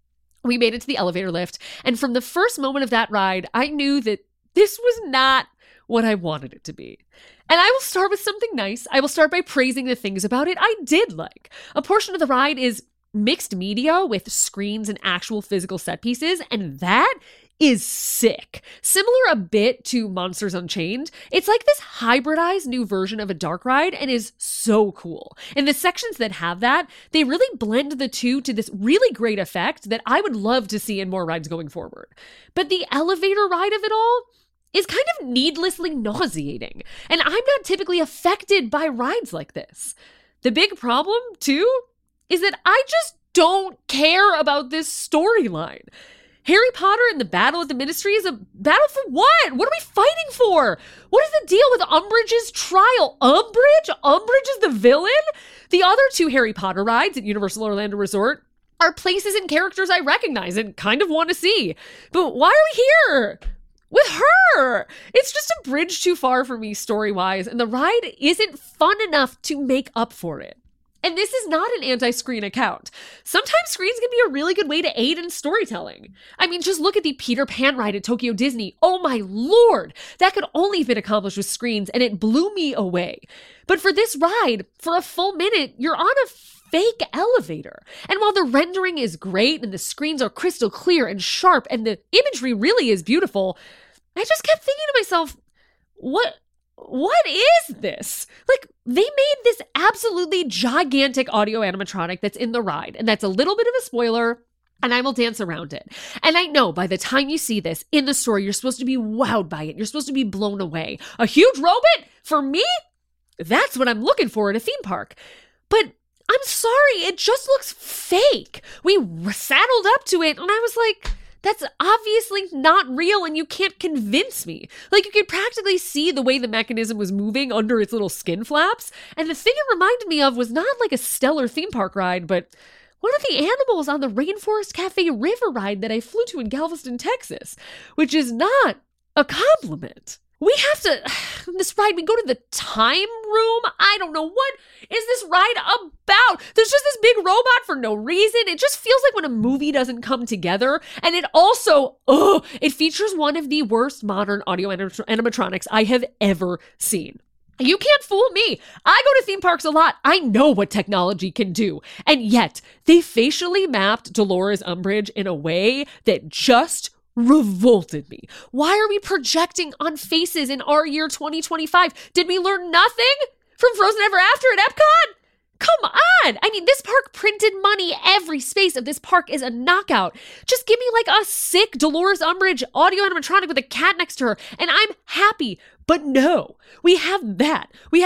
we made it to the elevator lift. And from the first moment of that ride, I knew that this was not what I wanted it to be. And I will start with something nice. I will start by praising the things about it I did like. A portion of the ride is mixed media with screens and actual physical set pieces, and that is sick. Similar a bit to Monsters Unchained, it's like this hybridized new version of a dark ride and is so cool. And the sections that have that, they really blend the two to this really great effect that I would love to see in more rides going forward. But the elevator ride of it all is kind of needlessly nauseating, and I'm not typically affected by rides like this. The big problem, too, is that I just don't care about this storyline. Harry Potter and the Battle at the Ministry is a battle for what? What are we fighting for? What is the deal with Umbridge's trial? Umbridge? Umbridge is the villain? The other two Harry Potter rides at Universal Orlando Resort are places and characters I recognize and kind of want to see. But why are we here with her? It's just a bridge too far for me story-wise, and the ride isn't fun enough to make up for it. And this is not an anti-screen account. Sometimes screens can be a really good way to aid in storytelling. I mean, just look at the Peter Pan ride at Tokyo Disney. Oh my lord, that could only have been accomplished with screens, and it blew me away. But for this ride, for a full minute, you're on a fake elevator. And while the rendering is great and the screens are crystal clear and sharp and the imagery really is beautiful, I just kept thinking to myself, what... What is this? Like, they made this absolutely gigantic audio animatronic that's in the ride, and that's a little bit of a spoiler, and I will dance around it. And I know by the time you see this in the story, you're supposed to be wowed by it. You're supposed to be blown away. A huge robot? For me? That's what I'm looking for at a theme park. But I'm sorry, it just looks fake. We saddled up to it, and I was like... That's obviously not real, and you can't convince me. Like, you could practically see the way the mechanism was moving under its little skin flaps, and the thing it reminded me of was not like a stellar theme park ride, but one of the animals on the Rainforest Cafe River ride that I flew to in Galveston, Texas, which is not a compliment. We have to, this ride, we go to the time room. I don't know, what is this ride about? There's just this big robot for no reason. It just feels like when a movie doesn't come together. And it also, oh, it features one of the worst modern audio anim- animatronics I have ever seen. You can't fool me. I go to theme parks a lot. I know what technology can do. And yet, they facially mapped Dolores Umbridge in a way that just revolted me. Why are we projecting on faces in our year twenty twenty-five? Did we learn nothing from Frozen Ever After at Epcot? Come on! I mean, this park printed money. Every space of this park is a knockout. Just give me like a sick Dolores Umbridge audio animatronic with a cat next to her, and I'm happy. But no, we have that. We have a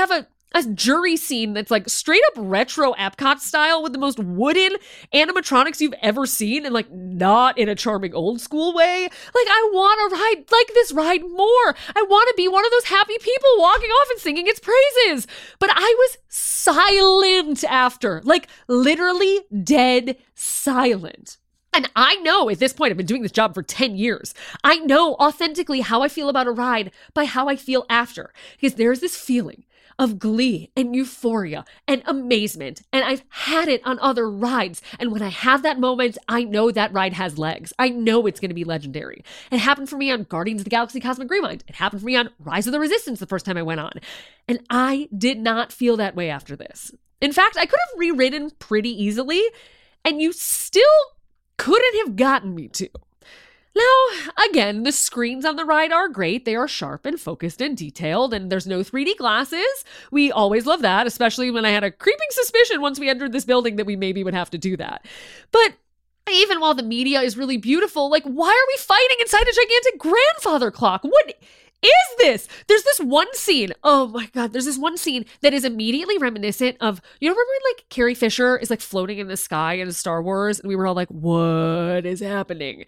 a jury scene that's like straight up retro Epcot style with the most wooden animatronics you've ever seen, and like not in a charming old school way. Like, I want to ride like this ride more. I want to be one of those happy people walking off and singing its praises. But I was silent after, like literally dead silent. And I know at this point, I've been doing this job for ten years. I know authentically how I feel about a ride by how I feel after, because there's this feeling of glee and euphoria and amazement. And I've had it on other rides. And when I have that moment, I know that ride has legs. I know it's going to be legendary. It happened for me on Guardians of the Galaxy Cosmic Rewind. It happened for me on Rise of the Resistance the first time I went on. And I did not feel that way after this. In fact, I could have reridden pretty easily, and you still couldn't have gotten me to. Now, again, the screens on the ride are great. They are sharp and focused and detailed, and there's no three D glasses. We always love that, especially when I had a creeping suspicion once we entered this building that we maybe would have to do that. But even while the media is really beautiful, like, why are we fighting inside a gigantic grandfather clock? What is this? There's this one scene. Oh my God. There's this one scene that is immediately reminiscent of, you know, remember when, like, Carrie Fisher is like floating in the sky in Star Wars, and we were all like, what is happening?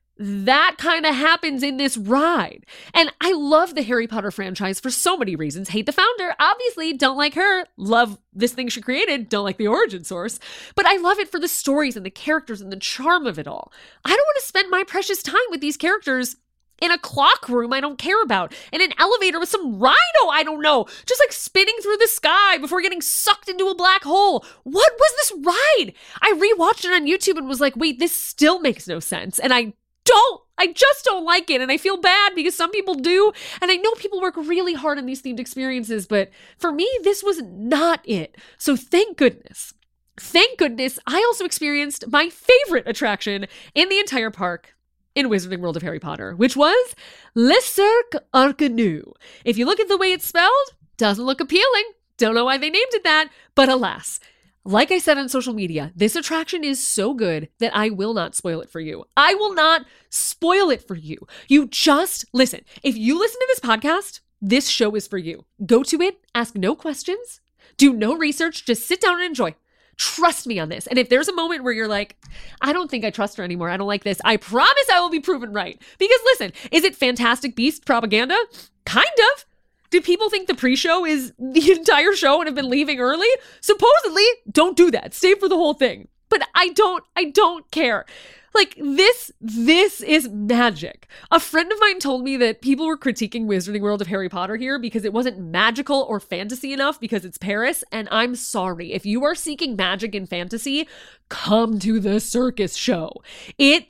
That kind of happens in this ride. And I love the Harry Potter franchise for so many reasons. Hate the founder, obviously, don't like her. Love this thing she created, don't like the origin source. But I love it for the stories and the characters and the charm of it all. I don't want to spend my precious time with these characters in a clock room I don't care about, in an elevator with some rhino I don't know, just like spinning through the sky before getting sucked into a black hole. What was this ride? I rewatched it on YouTube and was like, wait, this still makes no sense. And I don't, I just don't like it. And I feel bad because some people do. And I know people work really hard on these themed experiences, but for me, this was not it. So thank goodness. Thank goodness I also experienced my favorite attraction in the entire park in Wizarding World of Harry Potter, which was Le Cirque Arcanu. If you look at the way it's spelled, doesn't look appealing. Don't know why they named it that, but alas. Like I said on social media, this attraction is so good that I will not spoil it for you. I will not spoil it for you. You just listen. If you listen to this podcast, this show is for you. Go to it, ask no questions, do no research, just sit down and enjoy. Trust me on this. And if there's a moment where you're like, I don't think I trust her anymore, I don't like this, I promise I will be proven right. Because listen, is it Fantastic Beasts propaganda? Kind of. Do people think the pre-show is the entire show and have been leaving early? Supposedly, don't do that. Stay for the whole thing. But I don't, I don't care. Like, this, this is magic. A friend of mine told me that people were critiquing Wizarding World of Harry Potter here because it wasn't magical or fantasy enough because it's Paris. And I'm sorry. If you are seeking magic and fantasy, come to the circus show. It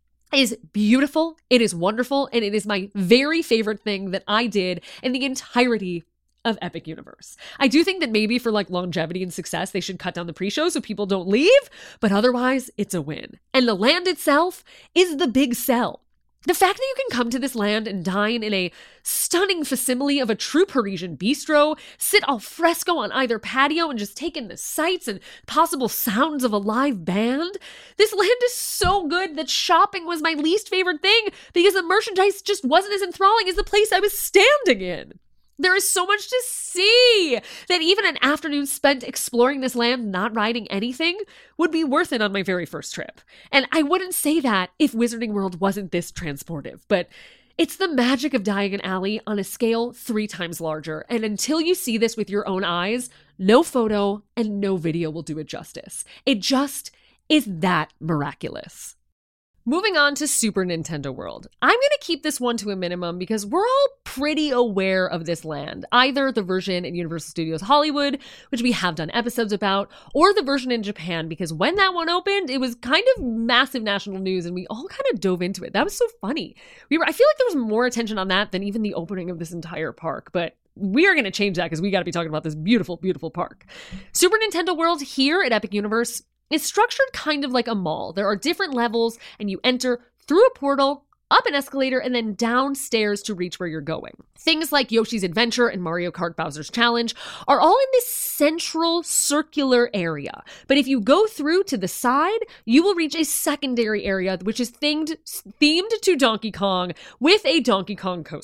is beautiful, it is wonderful, and it is my very favorite thing that I did in the entirety of Epic Universe. I do think that maybe for like longevity and success, they should cut down the pre-show so people don't leave, but otherwise it's a win. And the land itself is the big sell. The fact that you can come to this land and dine in a stunning facsimile of a true Parisian bistro, sit al fresco on either patio and just take in the sights and possible sounds of a live band. This land is so good that shopping was my least favorite thing because the merchandise just wasn't as enthralling as the place I was standing in. There is so much to see that even an afternoon spent exploring this land, not riding anything, would be worth it on my very first trip. And I wouldn't say that if Wizarding World wasn't this transportive, but it's the magic of Diagon Alley on a scale three times larger. And until you see this with your own eyes, no photo and no video will do it justice. It just is that miraculous. Moving on to Super Nintendo World. I'm going to keep this one to a minimum because we're all pretty aware of this land. Either the version in Universal Studios Hollywood, which we have done episodes about, or the version in Japan, because when that one opened, it was kind of massive national news and we all kind of dove into it. That was so funny. We were, I feel like there was more attention on that than even the opening of this entire park, but we are going to change that because we got to be talking about this beautiful, beautiful park. Super Nintendo World here at Epic Universe is structured kind of like a mall. There are different levels and you enter through a portal, up an escalator, and then downstairs to reach where you're going. Things like Yoshi's Adventure and Mario Kart Bowser's Challenge are all in this central circular area. But if you go through to the side, you will reach a secondary area which is themed, themed to Donkey Kong with a Donkey Kong coaster.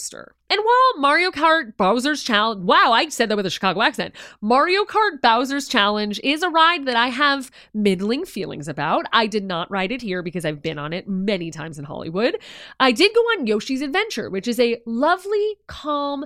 And while Mario Kart Bowser's Challenge, wow, I said that with a Chicago accent. Mario Kart Bowser's Challenge is a ride that I have middling feelings about. I did not ride it here because I've been on it many times in Hollywood. I did go on Yoshi's Adventure, which is a lovely, calm,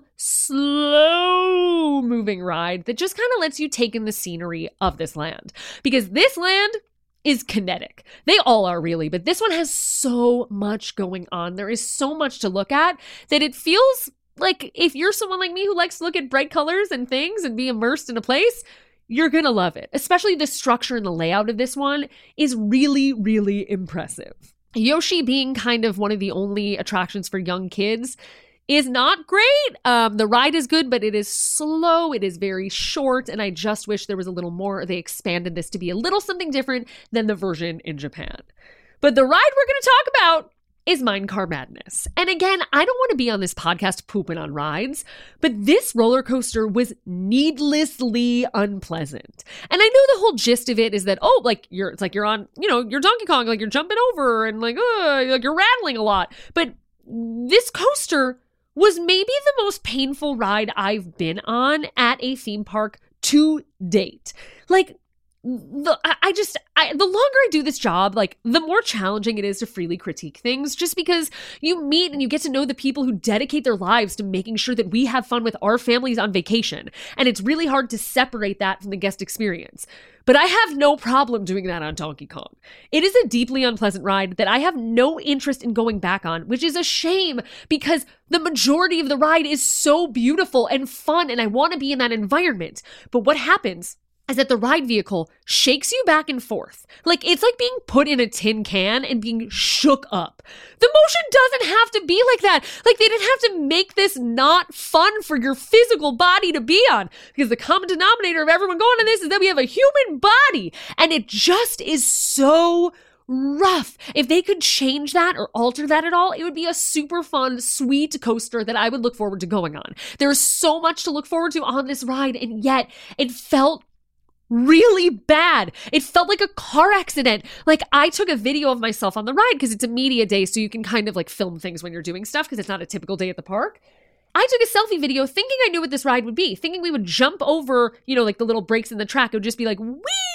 slow moving ride that just kind of lets you take in the scenery of this land. Because this land is kinetic. They all are really, but this one has so much going on. There is so much to look at that it feels like if you're someone like me who likes to look at bright colors and things and be immersed in a place, you're going to love it. Especially the structure and the layout of this one is really, really impressive. Yoshi being kind of one of the only attractions for young kids is not great. Um, the ride is good, but it is slow. It is very short, and I just wish there was a little more. They expanded this to be a little something different than the version in Japan. But the ride we're going to talk about is Minecart Madness. And again, I don't want to be on this podcast pooping on rides, but this roller coaster was needlessly unpleasant. And I know the whole gist of it is that, oh, like you're, it's like you're on, you know, you're Donkey Kong, like you're jumping over and like, oh, like you're rattling a lot. But this coaster was maybe the most painful ride I've been on at a theme park to date. Like, the, I just, I, the longer I do this job, like, the more challenging it is to freely critique things, just because you meet and you get to know the people who dedicate their lives to making sure that we have fun with our families on vacation. And it's really hard to separate that from the guest experience. But I have no problem doing that on Donkey Kong. It is a deeply unpleasant ride that I have no interest in going back on, which is a shame because the majority of the ride is so beautiful and fun and I want to be in that environment. But what happens is that the ride vehicle shakes you back and forth. Like, it's like being put in a tin can and being shook up. The motion doesn't have to be like that. Like, they didn't have to make this not fun for your physical body to be on, because the common denominator of everyone going on this is that we have a human body, and it just is so rough. If they could change that or alter that at all, it would be a super fun, sweet coaster that I would look forward to going on. There's so much to look forward to on this ride, and yet it felt really bad. It felt like a car accident. Like, I took a video of myself on the ride because it's a media day, so you can kind of like film things when you're doing stuff because it's not a typical day at the park. I took a selfie video thinking I knew what this ride would be, thinking we would jump over, you know, like the little breaks in the track. It would just be like, whee!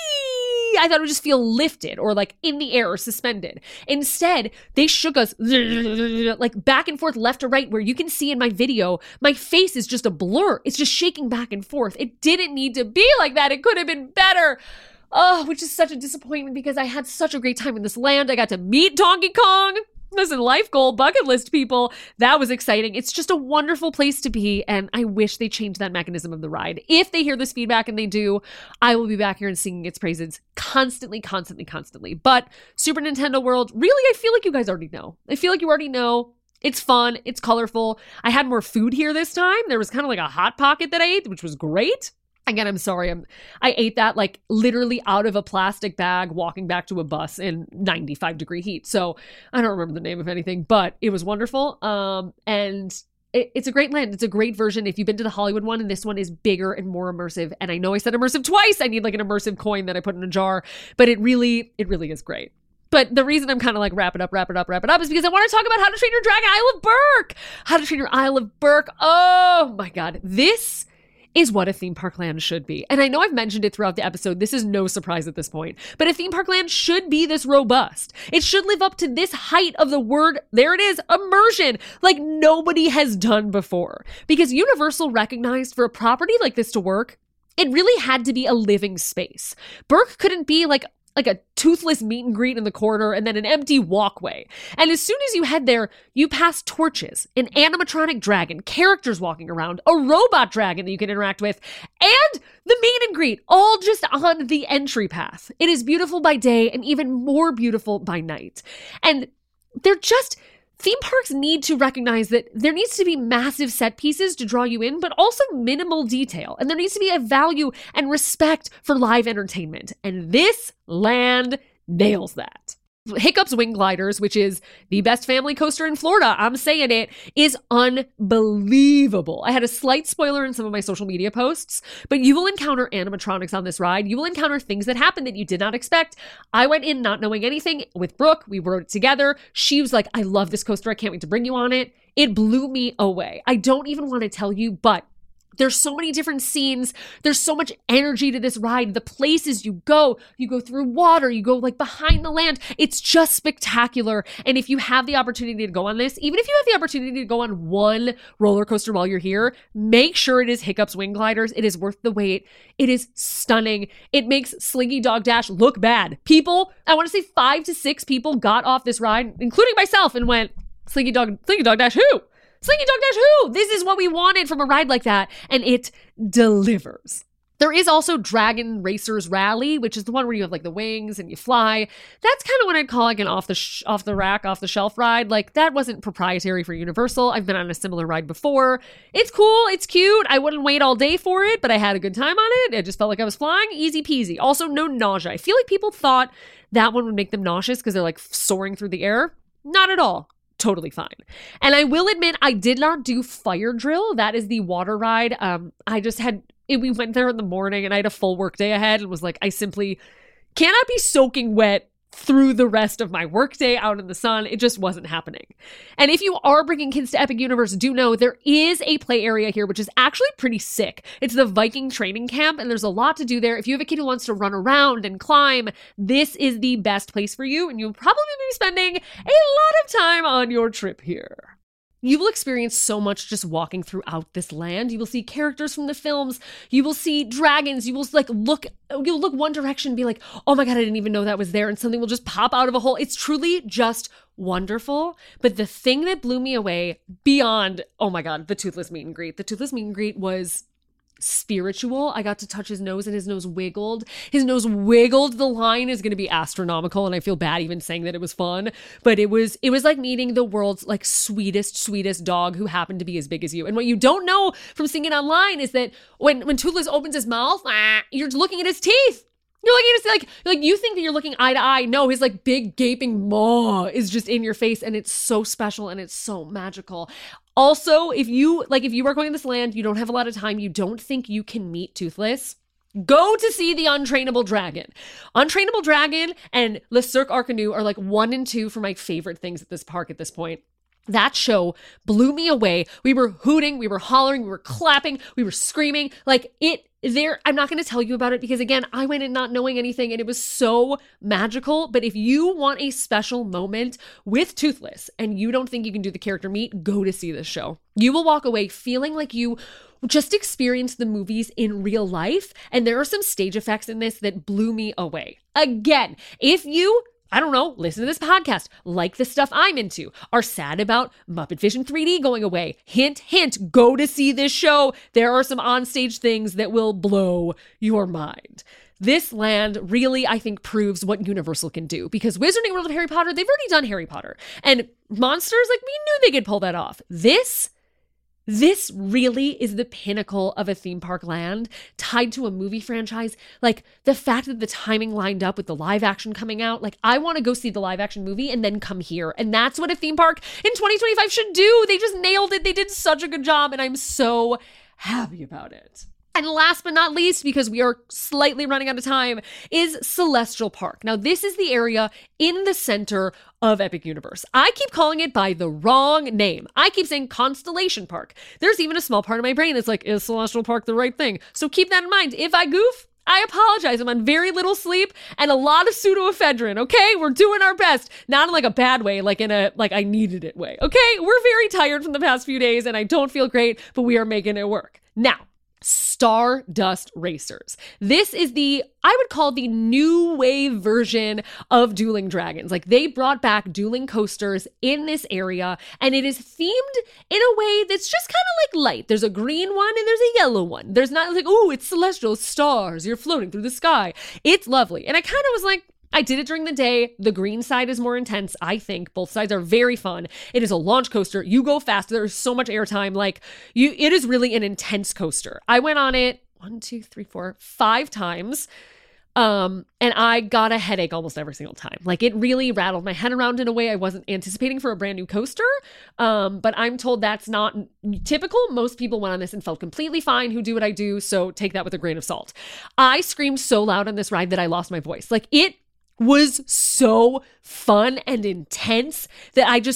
I thought it would just feel lifted or like in the air or suspended. Instead, they shook us like back and forth, left to right, where you can see in my video, my face is just a blur. It's just shaking back and forth. It didn't need to be like that. It could have been better. Oh, which is such a disappointment because I had such a great time in this land. I got to meet Donkey Kong. Listen, life goal, bucket list people. That was exciting. It's just a wonderful place to be, and I wish they changed that mechanism of the ride. If they hear this feedback, and they do, I will be back here and singing its praises constantly, constantly, constantly. But Super Nintendo World, really, I feel like you guys already know. I feel like you already know. It's fun. It's colorful. I had more food here this time. There was kind of like a Hot Pocket that I ate, which was great. Again, I'm sorry. I'm, I ate that like literally out of a plastic bag walking back to a bus in ninety-five degree heat. So I don't remember the name of anything, but it was wonderful. Um, and it, it's a great land. It's a great version. If you've been to the Hollywood one, and this one is bigger and more immersive. And I know I said immersive twice. I need like an immersive coin that I put in a jar, but it really, it really is great. But the reason I'm kind of like wrap it up, wrap it up, wrap it up is because I want to talk about How to Train Your Dragon Isle of Berk. How to Train Your Isle of Berk. Oh my God. This is what a theme park land should be. And I know I've mentioned it throughout the episode. This is no surprise at this point. But a theme park land should be this robust. It should live up to this height of the word, there it is, immersion, like nobody has done before. Because Universal recognized for a property like this to work, it really had to be a living space. Berk couldn't be like like a toothless meet and greet in the corner and then an empty walkway. And as soon as you head there, you pass torches, an animatronic dragon, characters walking around, a robot dragon that you can interact with, and the meet and greet, all just on the entry path. It is beautiful by day and even more beautiful by night. And they're just... Theme parks need to recognize that there needs to be massive set pieces to draw you in, but also minimal detail. And there needs to be a value and respect for live entertainment. And this land nails that. Hiccup's Wing Gliders, which is the best family coaster in Florida, I'm saying it, is unbelievable. I had a slight spoiler in some of my social media posts, but you will encounter animatronics on this ride. You will encounter things that happen that you did not expect. I went in not knowing anything with Brooke. We rode it together. She was like, I love this coaster. I can't wait to bring you on it. It blew me away. I don't even want to tell you, but there's so many different scenes. There's so much energy to this ride. The places you go, you go through water, you go like behind the land. It's just spectacular. And if you have the opportunity to go on this, even if you have the opportunity to go on one roller coaster while you're here, make sure it is Hiccup's Wing Gliders. It is worth the wait. It is stunning. It makes Slinky Dog Dash look bad. People, I want to say five to six people got off this ride, including myself, and went, Slinky Dog, Slinky Dog Dash, who? Slinky Dog Dash who? This is what we wanted from a ride like that, and it delivers. There is also Dragon Racers Rally, which is the one where you have like the wings and you fly. That's kind of what I'd call like an off the sh- off the rack, off the shelf ride. Like that wasn't proprietary for Universal. I've been on a similar ride before. It's cool. It's cute. I wouldn't wait all day for it, but I had a good time on it. I just felt like I was flying. Easy peasy. Also, no nausea. I feel like people thought that one would make them nauseous because they're like soaring through the air. Not at all. Totally fine. And I will admit, I did not do Fire Drill. That is the water ride. Um, I just had, it, we went there in the morning and I had a full work day ahead and was like, I simply cannot be soaking wet through the rest of my workday out in the sun. It just wasn't happening. And if you are bringing kids to Epic Universe, do know there is a play area here, which is actually pretty sick. It's the Viking training camp, and there's a lot to do there. If you have a kid who wants to run around and climb, this is the best place for you, and you'll probably be spending a lot of time on your trip here. You will experience so much just walking throughout this land. You will see characters from the films. You will see dragons. You will like look, you'll look one direction and be like, oh my God, I didn't even know that was there. And something will just pop out of a hole. It's truly just wonderful. But the thing that blew me away beyond, oh my God, the Toothless meet and greet. The Toothless meet and greet was spiritual. I got to touch his nose and his nose wiggled. His nose wiggled. The line is going to be astronomical and I feel bad even saying that it was fun, but it was it was like meeting the world's like sweetest, sweetest dog who happened to be as big as you. And what you don't know from seeing it online is that when, when Toothless opens his mouth, ah, you're looking at his teeth. You're looking at his, like, like you think that you're looking eye to eye. No, his like big gaping maw is just in your face and it's so special and it's so magical. Also, if you, like, if you are going to this land, you don't have a lot of time, you don't think you can meet Toothless, go to see the Untrainable Dragon. Untrainable Dragon and Le Cirque Arcanu are like one and two for my favorite things at this park at this point. That show blew me away. We were hooting, we were hollering, we were clapping, we were screaming. Like it there, I'm not going to tell you about it because again, I went in not knowing anything and it was so magical. But if you want a special moment with Toothless and you don't think you can do the character meet, go to see this show. You will walk away feeling like you just experienced the movies in real life. And there are some stage effects in this that blew me away. Again, if you I don't know, listen to this podcast, like the stuff I'm into, are sad about Muppet Vision three D going away. Hint, hint, go to see this show. There are some onstage things that will blow your mind. This land really, I think, proves what Universal can do because Wizarding World of Harry Potter, they've already done Harry Potter. And Monsters, like, we knew they could pull that off. This... This really is the pinnacle of a theme park land tied to a movie franchise. Like the fact that the timing lined up with the live action coming out, like I want to go see the live action movie and then come here. And that's what a theme park in twenty twenty-five should do. They just nailed it. They did such a good job and I'm so happy about it. And last but not least, because we are slightly running out of time, is Celestial Park. Now, this is the area in the center of Epic Universe. I keep calling it by the wrong name. I keep saying Constellation Park. There's even a small part of my brain that's like, is Celestial Park the right thing? So keep that in mind. If I goof, I apologize. I'm on very little sleep and a lot of pseudoephedrine, okay? We're doing our best. Not in like a bad way, like in a, like I needed it way, okay? We're very tired from the past few days and I don't feel great, but we are making it work. Now, Stardust Racers. This is the, I would call the new wave version of Dueling Dragons. Like they brought back dueling coasters in this area and it is themed in a way that's just kind of like light. There's a green one and there's a yellow one. There's not like, oh, it's celestial stars. You're floating through the sky. It's lovely. And I kind of was like, I did it during the day. The green side is more intense, I think. Both sides are very fun. It is a launch coaster. You go fast. There's so much airtime. Like, you, it is really an intense coaster. I went on it one, two, three, four, five times. Um, and I got a headache almost every single time. Like, it really rattled my head around in a way I wasn't anticipating for a brand new coaster. Um, but I'm told that's not typical. Most people went on this and felt completely fine who do what I do. So take that with a grain of salt. I screamed so loud on this ride that I lost my voice. Like, it was so fun and intense that I just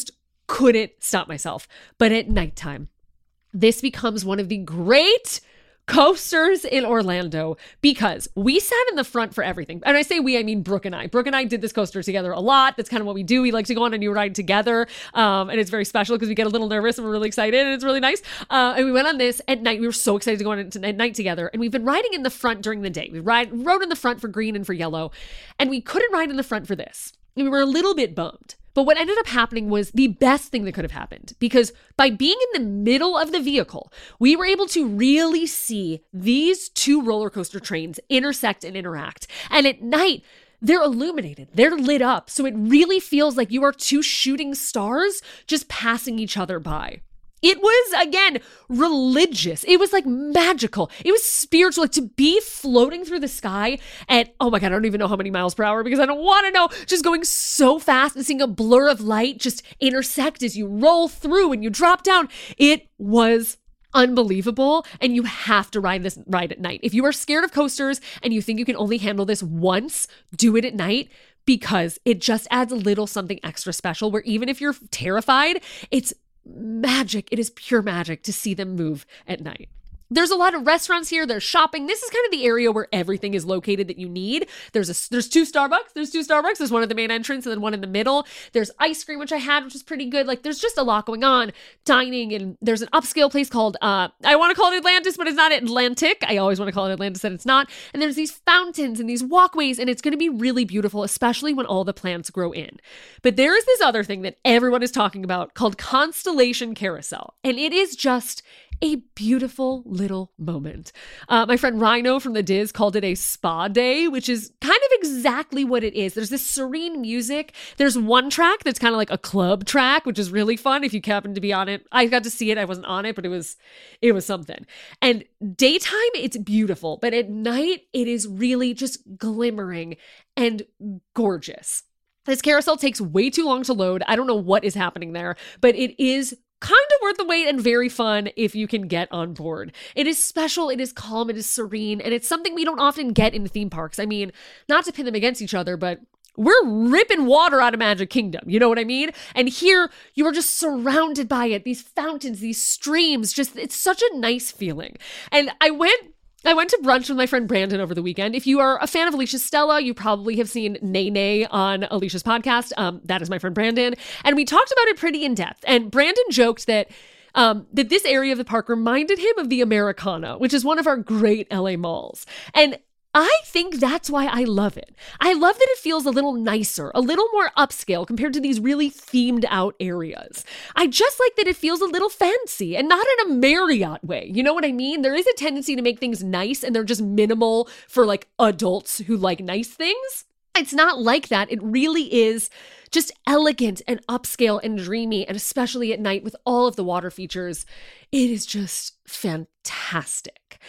couldn't stop myself. But at nighttime, this becomes one of the great coasters in Orlando because we sat in the front for everything. And I say we, I mean Brooke and I. Brooke and I did this coaster together a lot. That's kind of what we do. We like to go on a new ride together. Um, and it's very special because we get a little nervous and we're really excited and it's really nice. Uh, and we went on this at night. We were so excited to go on it at night together. And we've been riding in the front during the day. We ride, rode in the front for green and for yellow. And we couldn't ride in the front for this. And we were a little bit bummed. But what ended up happening was the best thing that could have happened, because by being in the middle of the vehicle, we were able to really see these two roller coaster trains intersect and interact. And at night, they're illuminated, they're lit up. So it really feels like you are two shooting stars just passing each other by. It was, again, religious. It was like magical. It was spiritual. Like to be floating through the sky at, oh my God, I don't even know how many miles per hour because I don't want to know, just going so fast and seeing a blur of light just intersect as you roll through and you drop down. It was unbelievable. And you have to ride this ride at night. If you are scared of coasters and you think you can only handle this once, do it at night, because it just adds a little something extra special where even if you're terrified, it's magic. It is pure magic to see them move at night. There's a lot of restaurants here. There's shopping. This is kind of the area where everything is located that you need. There's a there's two Starbucks. There's two Starbucks. There's one at the main entrance and then one in the middle. There's ice cream, which I had, which is pretty good. Like there's just a lot going on. Dining, and there's an upscale place called uh I want to call it Atlantis, but it's not Atlantic. I always want to call it Atlantis and it's not. And there's these fountains and these walkways, and it's going to be really beautiful, especially when all the plants grow in. But there is this other thing that everyone is talking about called Constellation Carousel, and it is just a beautiful little moment. Uh, my friend Rhino from the Diz called it a spa day, which is kind of exactly what it is. There's this serene music. There's one track that's kind of like a club track, which is really fun if you happen to be on it. I got to see it. I wasn't on it, but it was it was something. And daytime, it's beautiful, but at night, it is really just glimmering and gorgeous. This carousel takes way too long to load. I don't know what is happening there, but it is kind of worth the wait and very fun if you can get on board. It is special, it is calm, it is serene, and it's something we don't often get in theme parks. I mean, not to pin them against each other, but we're ripping water out of Magic Kingdom. You know what I mean? And here you are just surrounded by it. These fountains, these streams, just, it's such a nice feeling. And I went I went to brunch with my friend Brandon over the weekend. If you are a fan of Alicia Stella, you probably have seen Nay Nay on Alicia's podcast. Um, that is my friend Brandon. And we talked about it pretty in depth. And Brandon joked that um, that this area of the park reminded him of the Americana, which is one of our great L A malls. And I think that's why I love it. I love that it feels a little nicer, a little more upscale compared to these really themed out areas. I just like that it feels a little fancy and not in a Marriott way. You know what I mean? There is a tendency to make things nice and they're just minimal for like adults who like nice things. It's not like that. It really is just elegant and upscale and dreamy, and especially at night with all of the water features, it is just fantastic.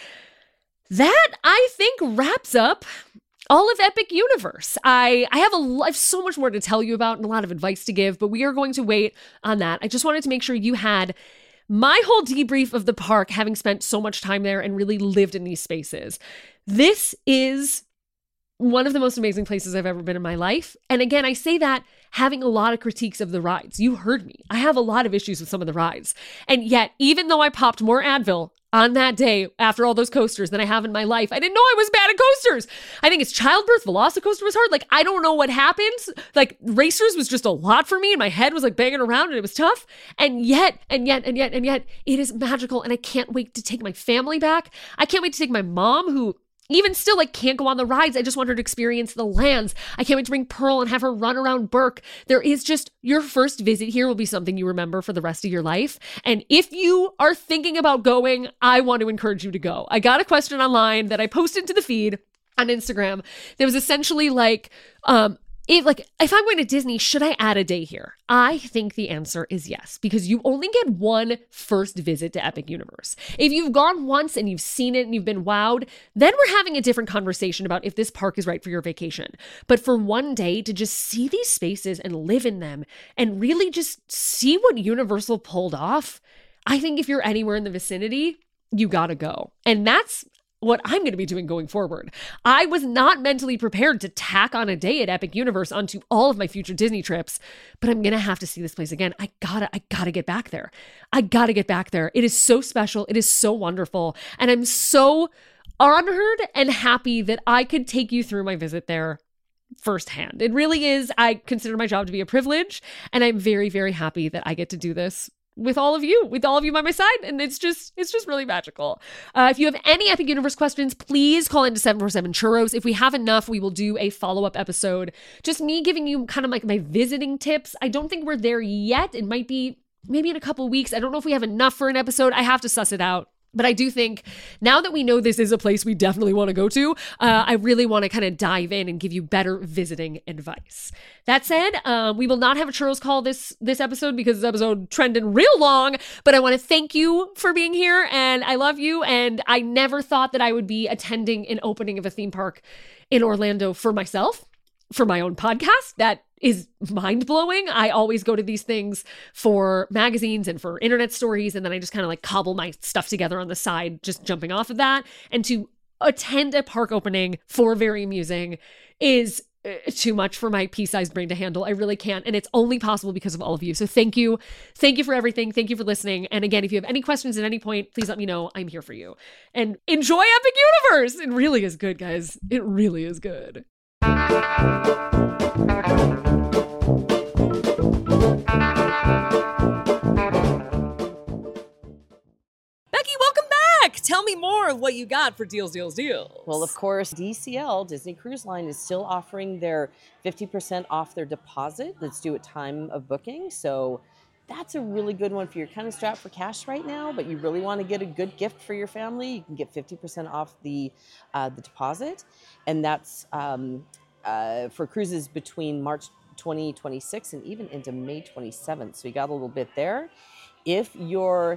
That, I think, wraps up all of Epic Universe. I, I have a I have so much more to tell you about and a lot of advice to give, but we are going to wait on that. I just wanted to make sure you had my whole debrief of the park, having spent so much time there and really lived in these spaces. This is one of the most amazing places I've ever been in my life. And again, I say that having a lot of critiques of the rides. You heard me. I have a lot of issues with some of the rides. And yet, even though I popped more Advil on that day after all those coasters than I have in my life, I didn't know I was bad at coasters. I think it's childbirth. Velocicoaster was hard. Like, I don't know what happened. Like, Racers was just a lot for me and my head was like banging around and it was tough. And yet, and yet, and yet, and yet, it is magical. And I can't wait to take my family back. I can't wait to take my mom, who even still, like, can't go on the rides. I just want her to experience the lands. I can't wait to bring Pearl and have her run around Burke. There is just, your first visit here will be something you remember for the rest of your life. And if you are thinking about going, I want to encourage you to go. I got a question online that I posted to the feed on Instagram. There was essentially like, um, If like if I'm going to Disney, should I add a day here? I think the answer is yes, because you only get one first visit to Epic Universe. If you've gone once and you've seen it and you've been wowed, then we're having a different conversation about if this park is right for your vacation. But for one day to just see these spaces and live in them and really just see what Universal pulled off, I think if you're anywhere in the vicinity, you gotta go. And that's what I'm going to be doing going forward. I was not mentally prepared to tack on a day at Epic Universe onto all of my future Disney trips, but I'm going to have to see this place again. I gotta, I gotta get back there. I gotta get back there. It is so special. It is so wonderful. And I'm so honored and happy that I could take you through my visit there firsthand. It really is. I consider my job to be a privilege, and I'm very, very happy that I get to do this with all of you, with all of you by my side. And it's just, it's just really magical. Uh, if you have any Epic Universe questions, please call into seven four seven churros. If we have enough, we will do a follow-up episode. Just me giving you kind of like my visiting tips. I don't think we're there yet. It might be maybe in a couple weeks. I don't know if we have enough for an episode. I have to suss it out. But I do think now that we know this is a place we definitely want to go to, uh, I really want to kind of dive in and give you better visiting advice. That said, uh, we will not have a churros call this this episode because this episode trended real long, but I want to thank you for being here, and I love you, and I never thought that I would be attending an opening of a theme park in Orlando for myself, for my own podcast. That is mind-blowing. I always go to these things for magazines and for internet stories, and then I just kind of like cobble my stuff together on the side, just jumping off of that. And to attend a park opening for Very Amusing is uh, too much for my pea-sized brain to handle. I really can't. And it's only possible because of all of you. So thank you. Thank you for everything. Thank you for listening. And again, if you have any questions at any point, please let me know. I'm here for you. And enjoy Epic Universe. It really is good, guys. It really is good. Becky, welcome back. Tell me more of what you got for Deals, Deals, Deals.
Well, of course, D C L, Disney Cruise Line, is still offering their fifty percent off their deposit that's due at time of booking. So that's a really good one if you're kind of strapped for cash right now, but you really want to get a good gift for your family. You can get fifty percent off the uh, the deposit. And that's um, uh, for cruises between March twenty twenty-six and even into May twenty-seventh. So you got a little bit there. If your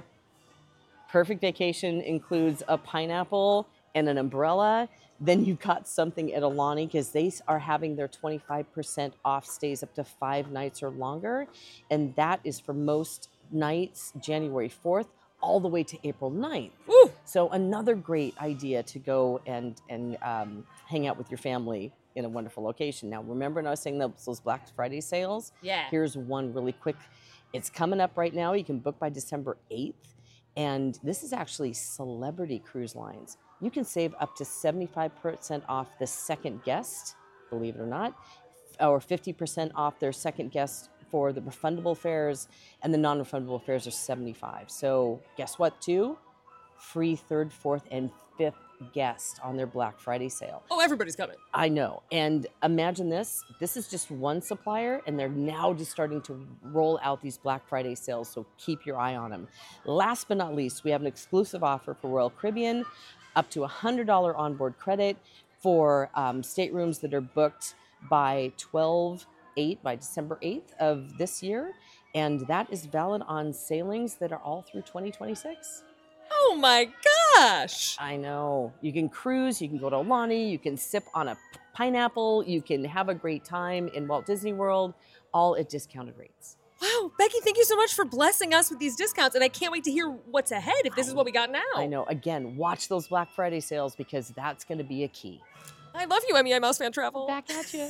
perfect vacation includes a pineapple and an umbrella, then you got something at Aulani, because they are having their twenty-five percent off stays up to five nights or longer. And that is for most nights, January fourth, all the way to April ninth.
Ooh.
So another great idea to go and, and um, hang out with your family in a wonderful location. Now, remember when I was saying those, those Black Friday sales?
Yeah.
Here's one really quick. It's coming up right now. You can book by December eighth. And this is actually Celebrity Cruise Lines. You can save up to seventy-five percent off the second guest, believe it or not, or fifty percent off their second guest for the refundable fares, and the non-refundable fares are seventy-five. So guess what, too? Free third, fourth, and fifth guest on their Black Friday sale.
Oh, everybody's coming.
I know. And imagine this. This is just one supplier, and they're now just starting to roll out these Black Friday sales, so keep your eye on them. Last but not least, we have an exclusive offer for Royal Caribbean, up to one hundred dollars onboard credit for um, staterooms that are booked by twelve eight, by December eighth of this year. And that is valid on sailings that are all through twenty twenty-six.
Oh my gosh.
I know. You can cruise, you can go to Aulani, you can sip on a pineapple, you can have a great time in Walt Disney World, all at discounted rates.
Wow, Becky, thank you so much for blessing us with these discounts, and I can't wait to hear what's ahead if this is what we got now.
I know. Again, watch those Black Friday sales, because that's going to be a key.
I love you, M E I Mouse Fan Travel.
Back at you.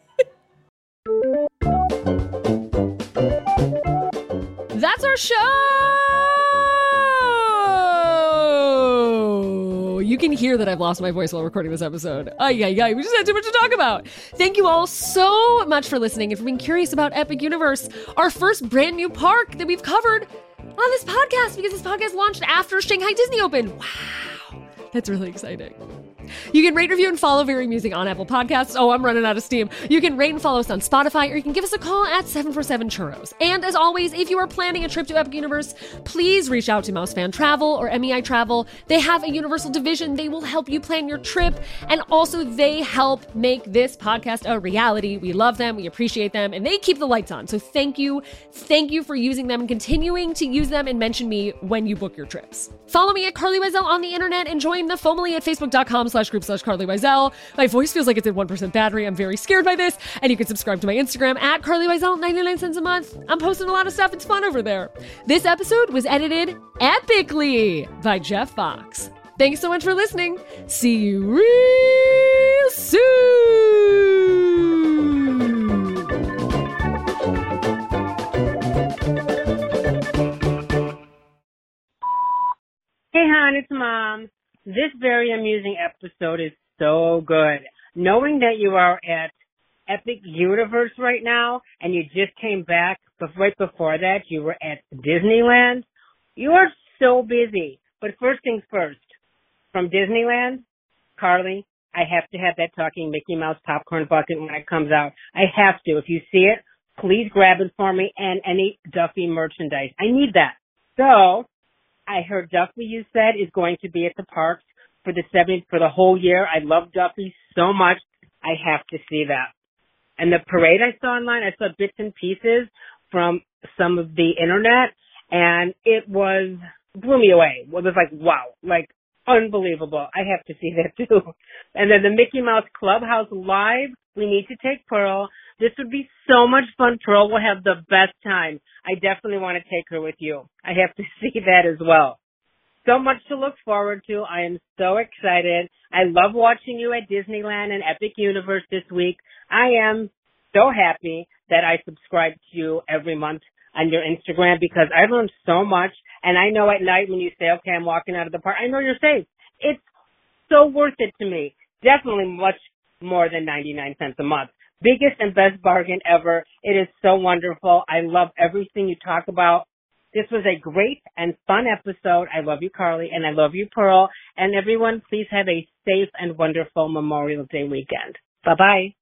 That's our show! You can hear that I've lost my voice while recording this episode. Ay, ay, ay, we just had too much to talk about. Thank you all so much for listening and for being curious about Epic Universe, our first brand new park that we've covered on this podcast, because this podcast launched after Shanghai Disney opened. Wow, that's really exciting. You can rate, review, and follow Very Amusing on Apple Podcasts. Oh, I'm running out of steam. You can rate and follow us on Spotify, or you can give us a call at seven four seven churros. And as always, if you are planning a trip to Epic Universe, please reach out to Mouse Fan Travel or M E I Travel. They have a Universal division. They will help you plan your trip, and also they help make this podcast a reality. We love them, we appreciate them, and they keep the lights on. So thank you. Thank you for using them and continuing to use them, and mention me when you book your trips. Follow me at Carly Wiesel on the internet, and join the Foamily at facebook.com slash group slash Carly Wiesel. My voice feels like it's at one percent battery. I'm very scared by this. And you can subscribe to my Instagram at Carly Wiesel, ninety-nine cents a month. I'm posting a lot of stuff. It's fun over there. This episode was edited epically by Jeff Fox. Thanks so much for listening. See you real soon.
Hey, hon, it's Mom. This very amusing episode is so good. Knowing that you are at Epic Universe right now and you just came back, but right before that you were at Disneyland, you are so busy. But first things first, from Disneyland, Carly, I have to have that talking Mickey Mouse popcorn bucket when it comes out. I have to. If you see it, please grab it for me and any Duffy merchandise. I need that. So, I heard Duffy, you said, is going to be at the parks for the seventieth, for the whole year. I love Duffy so much. I have to see that. And the parade I saw online, I saw bits and pieces from some of the internet, and it was, blew me away. It was like, wow, like, unbelievable. I have to see that too. And then the Mickey Mouse Clubhouse Live, we need to take Pearl. This would be so much fun. Pearl will have the best time. I definitely want to take her with you. I have to see that as well. So much to look forward to. I am so excited. I love watching you at Disneyland and Epic Universe this week. I am so happy that I subscribe to you every month on your Instagram because I learned so much. And I know at night when you say, okay, I'm walking out of the park, I know you're safe. It's so worth it to me. Definitely much more than ninety-nine cents a month. Biggest and best bargain ever. It is so wonderful. I love everything you talk about. This was a great and fun episode. I love you, Carly, and I love you, Pearl. And everyone, please have a safe and wonderful Memorial Day weekend. Bye-bye.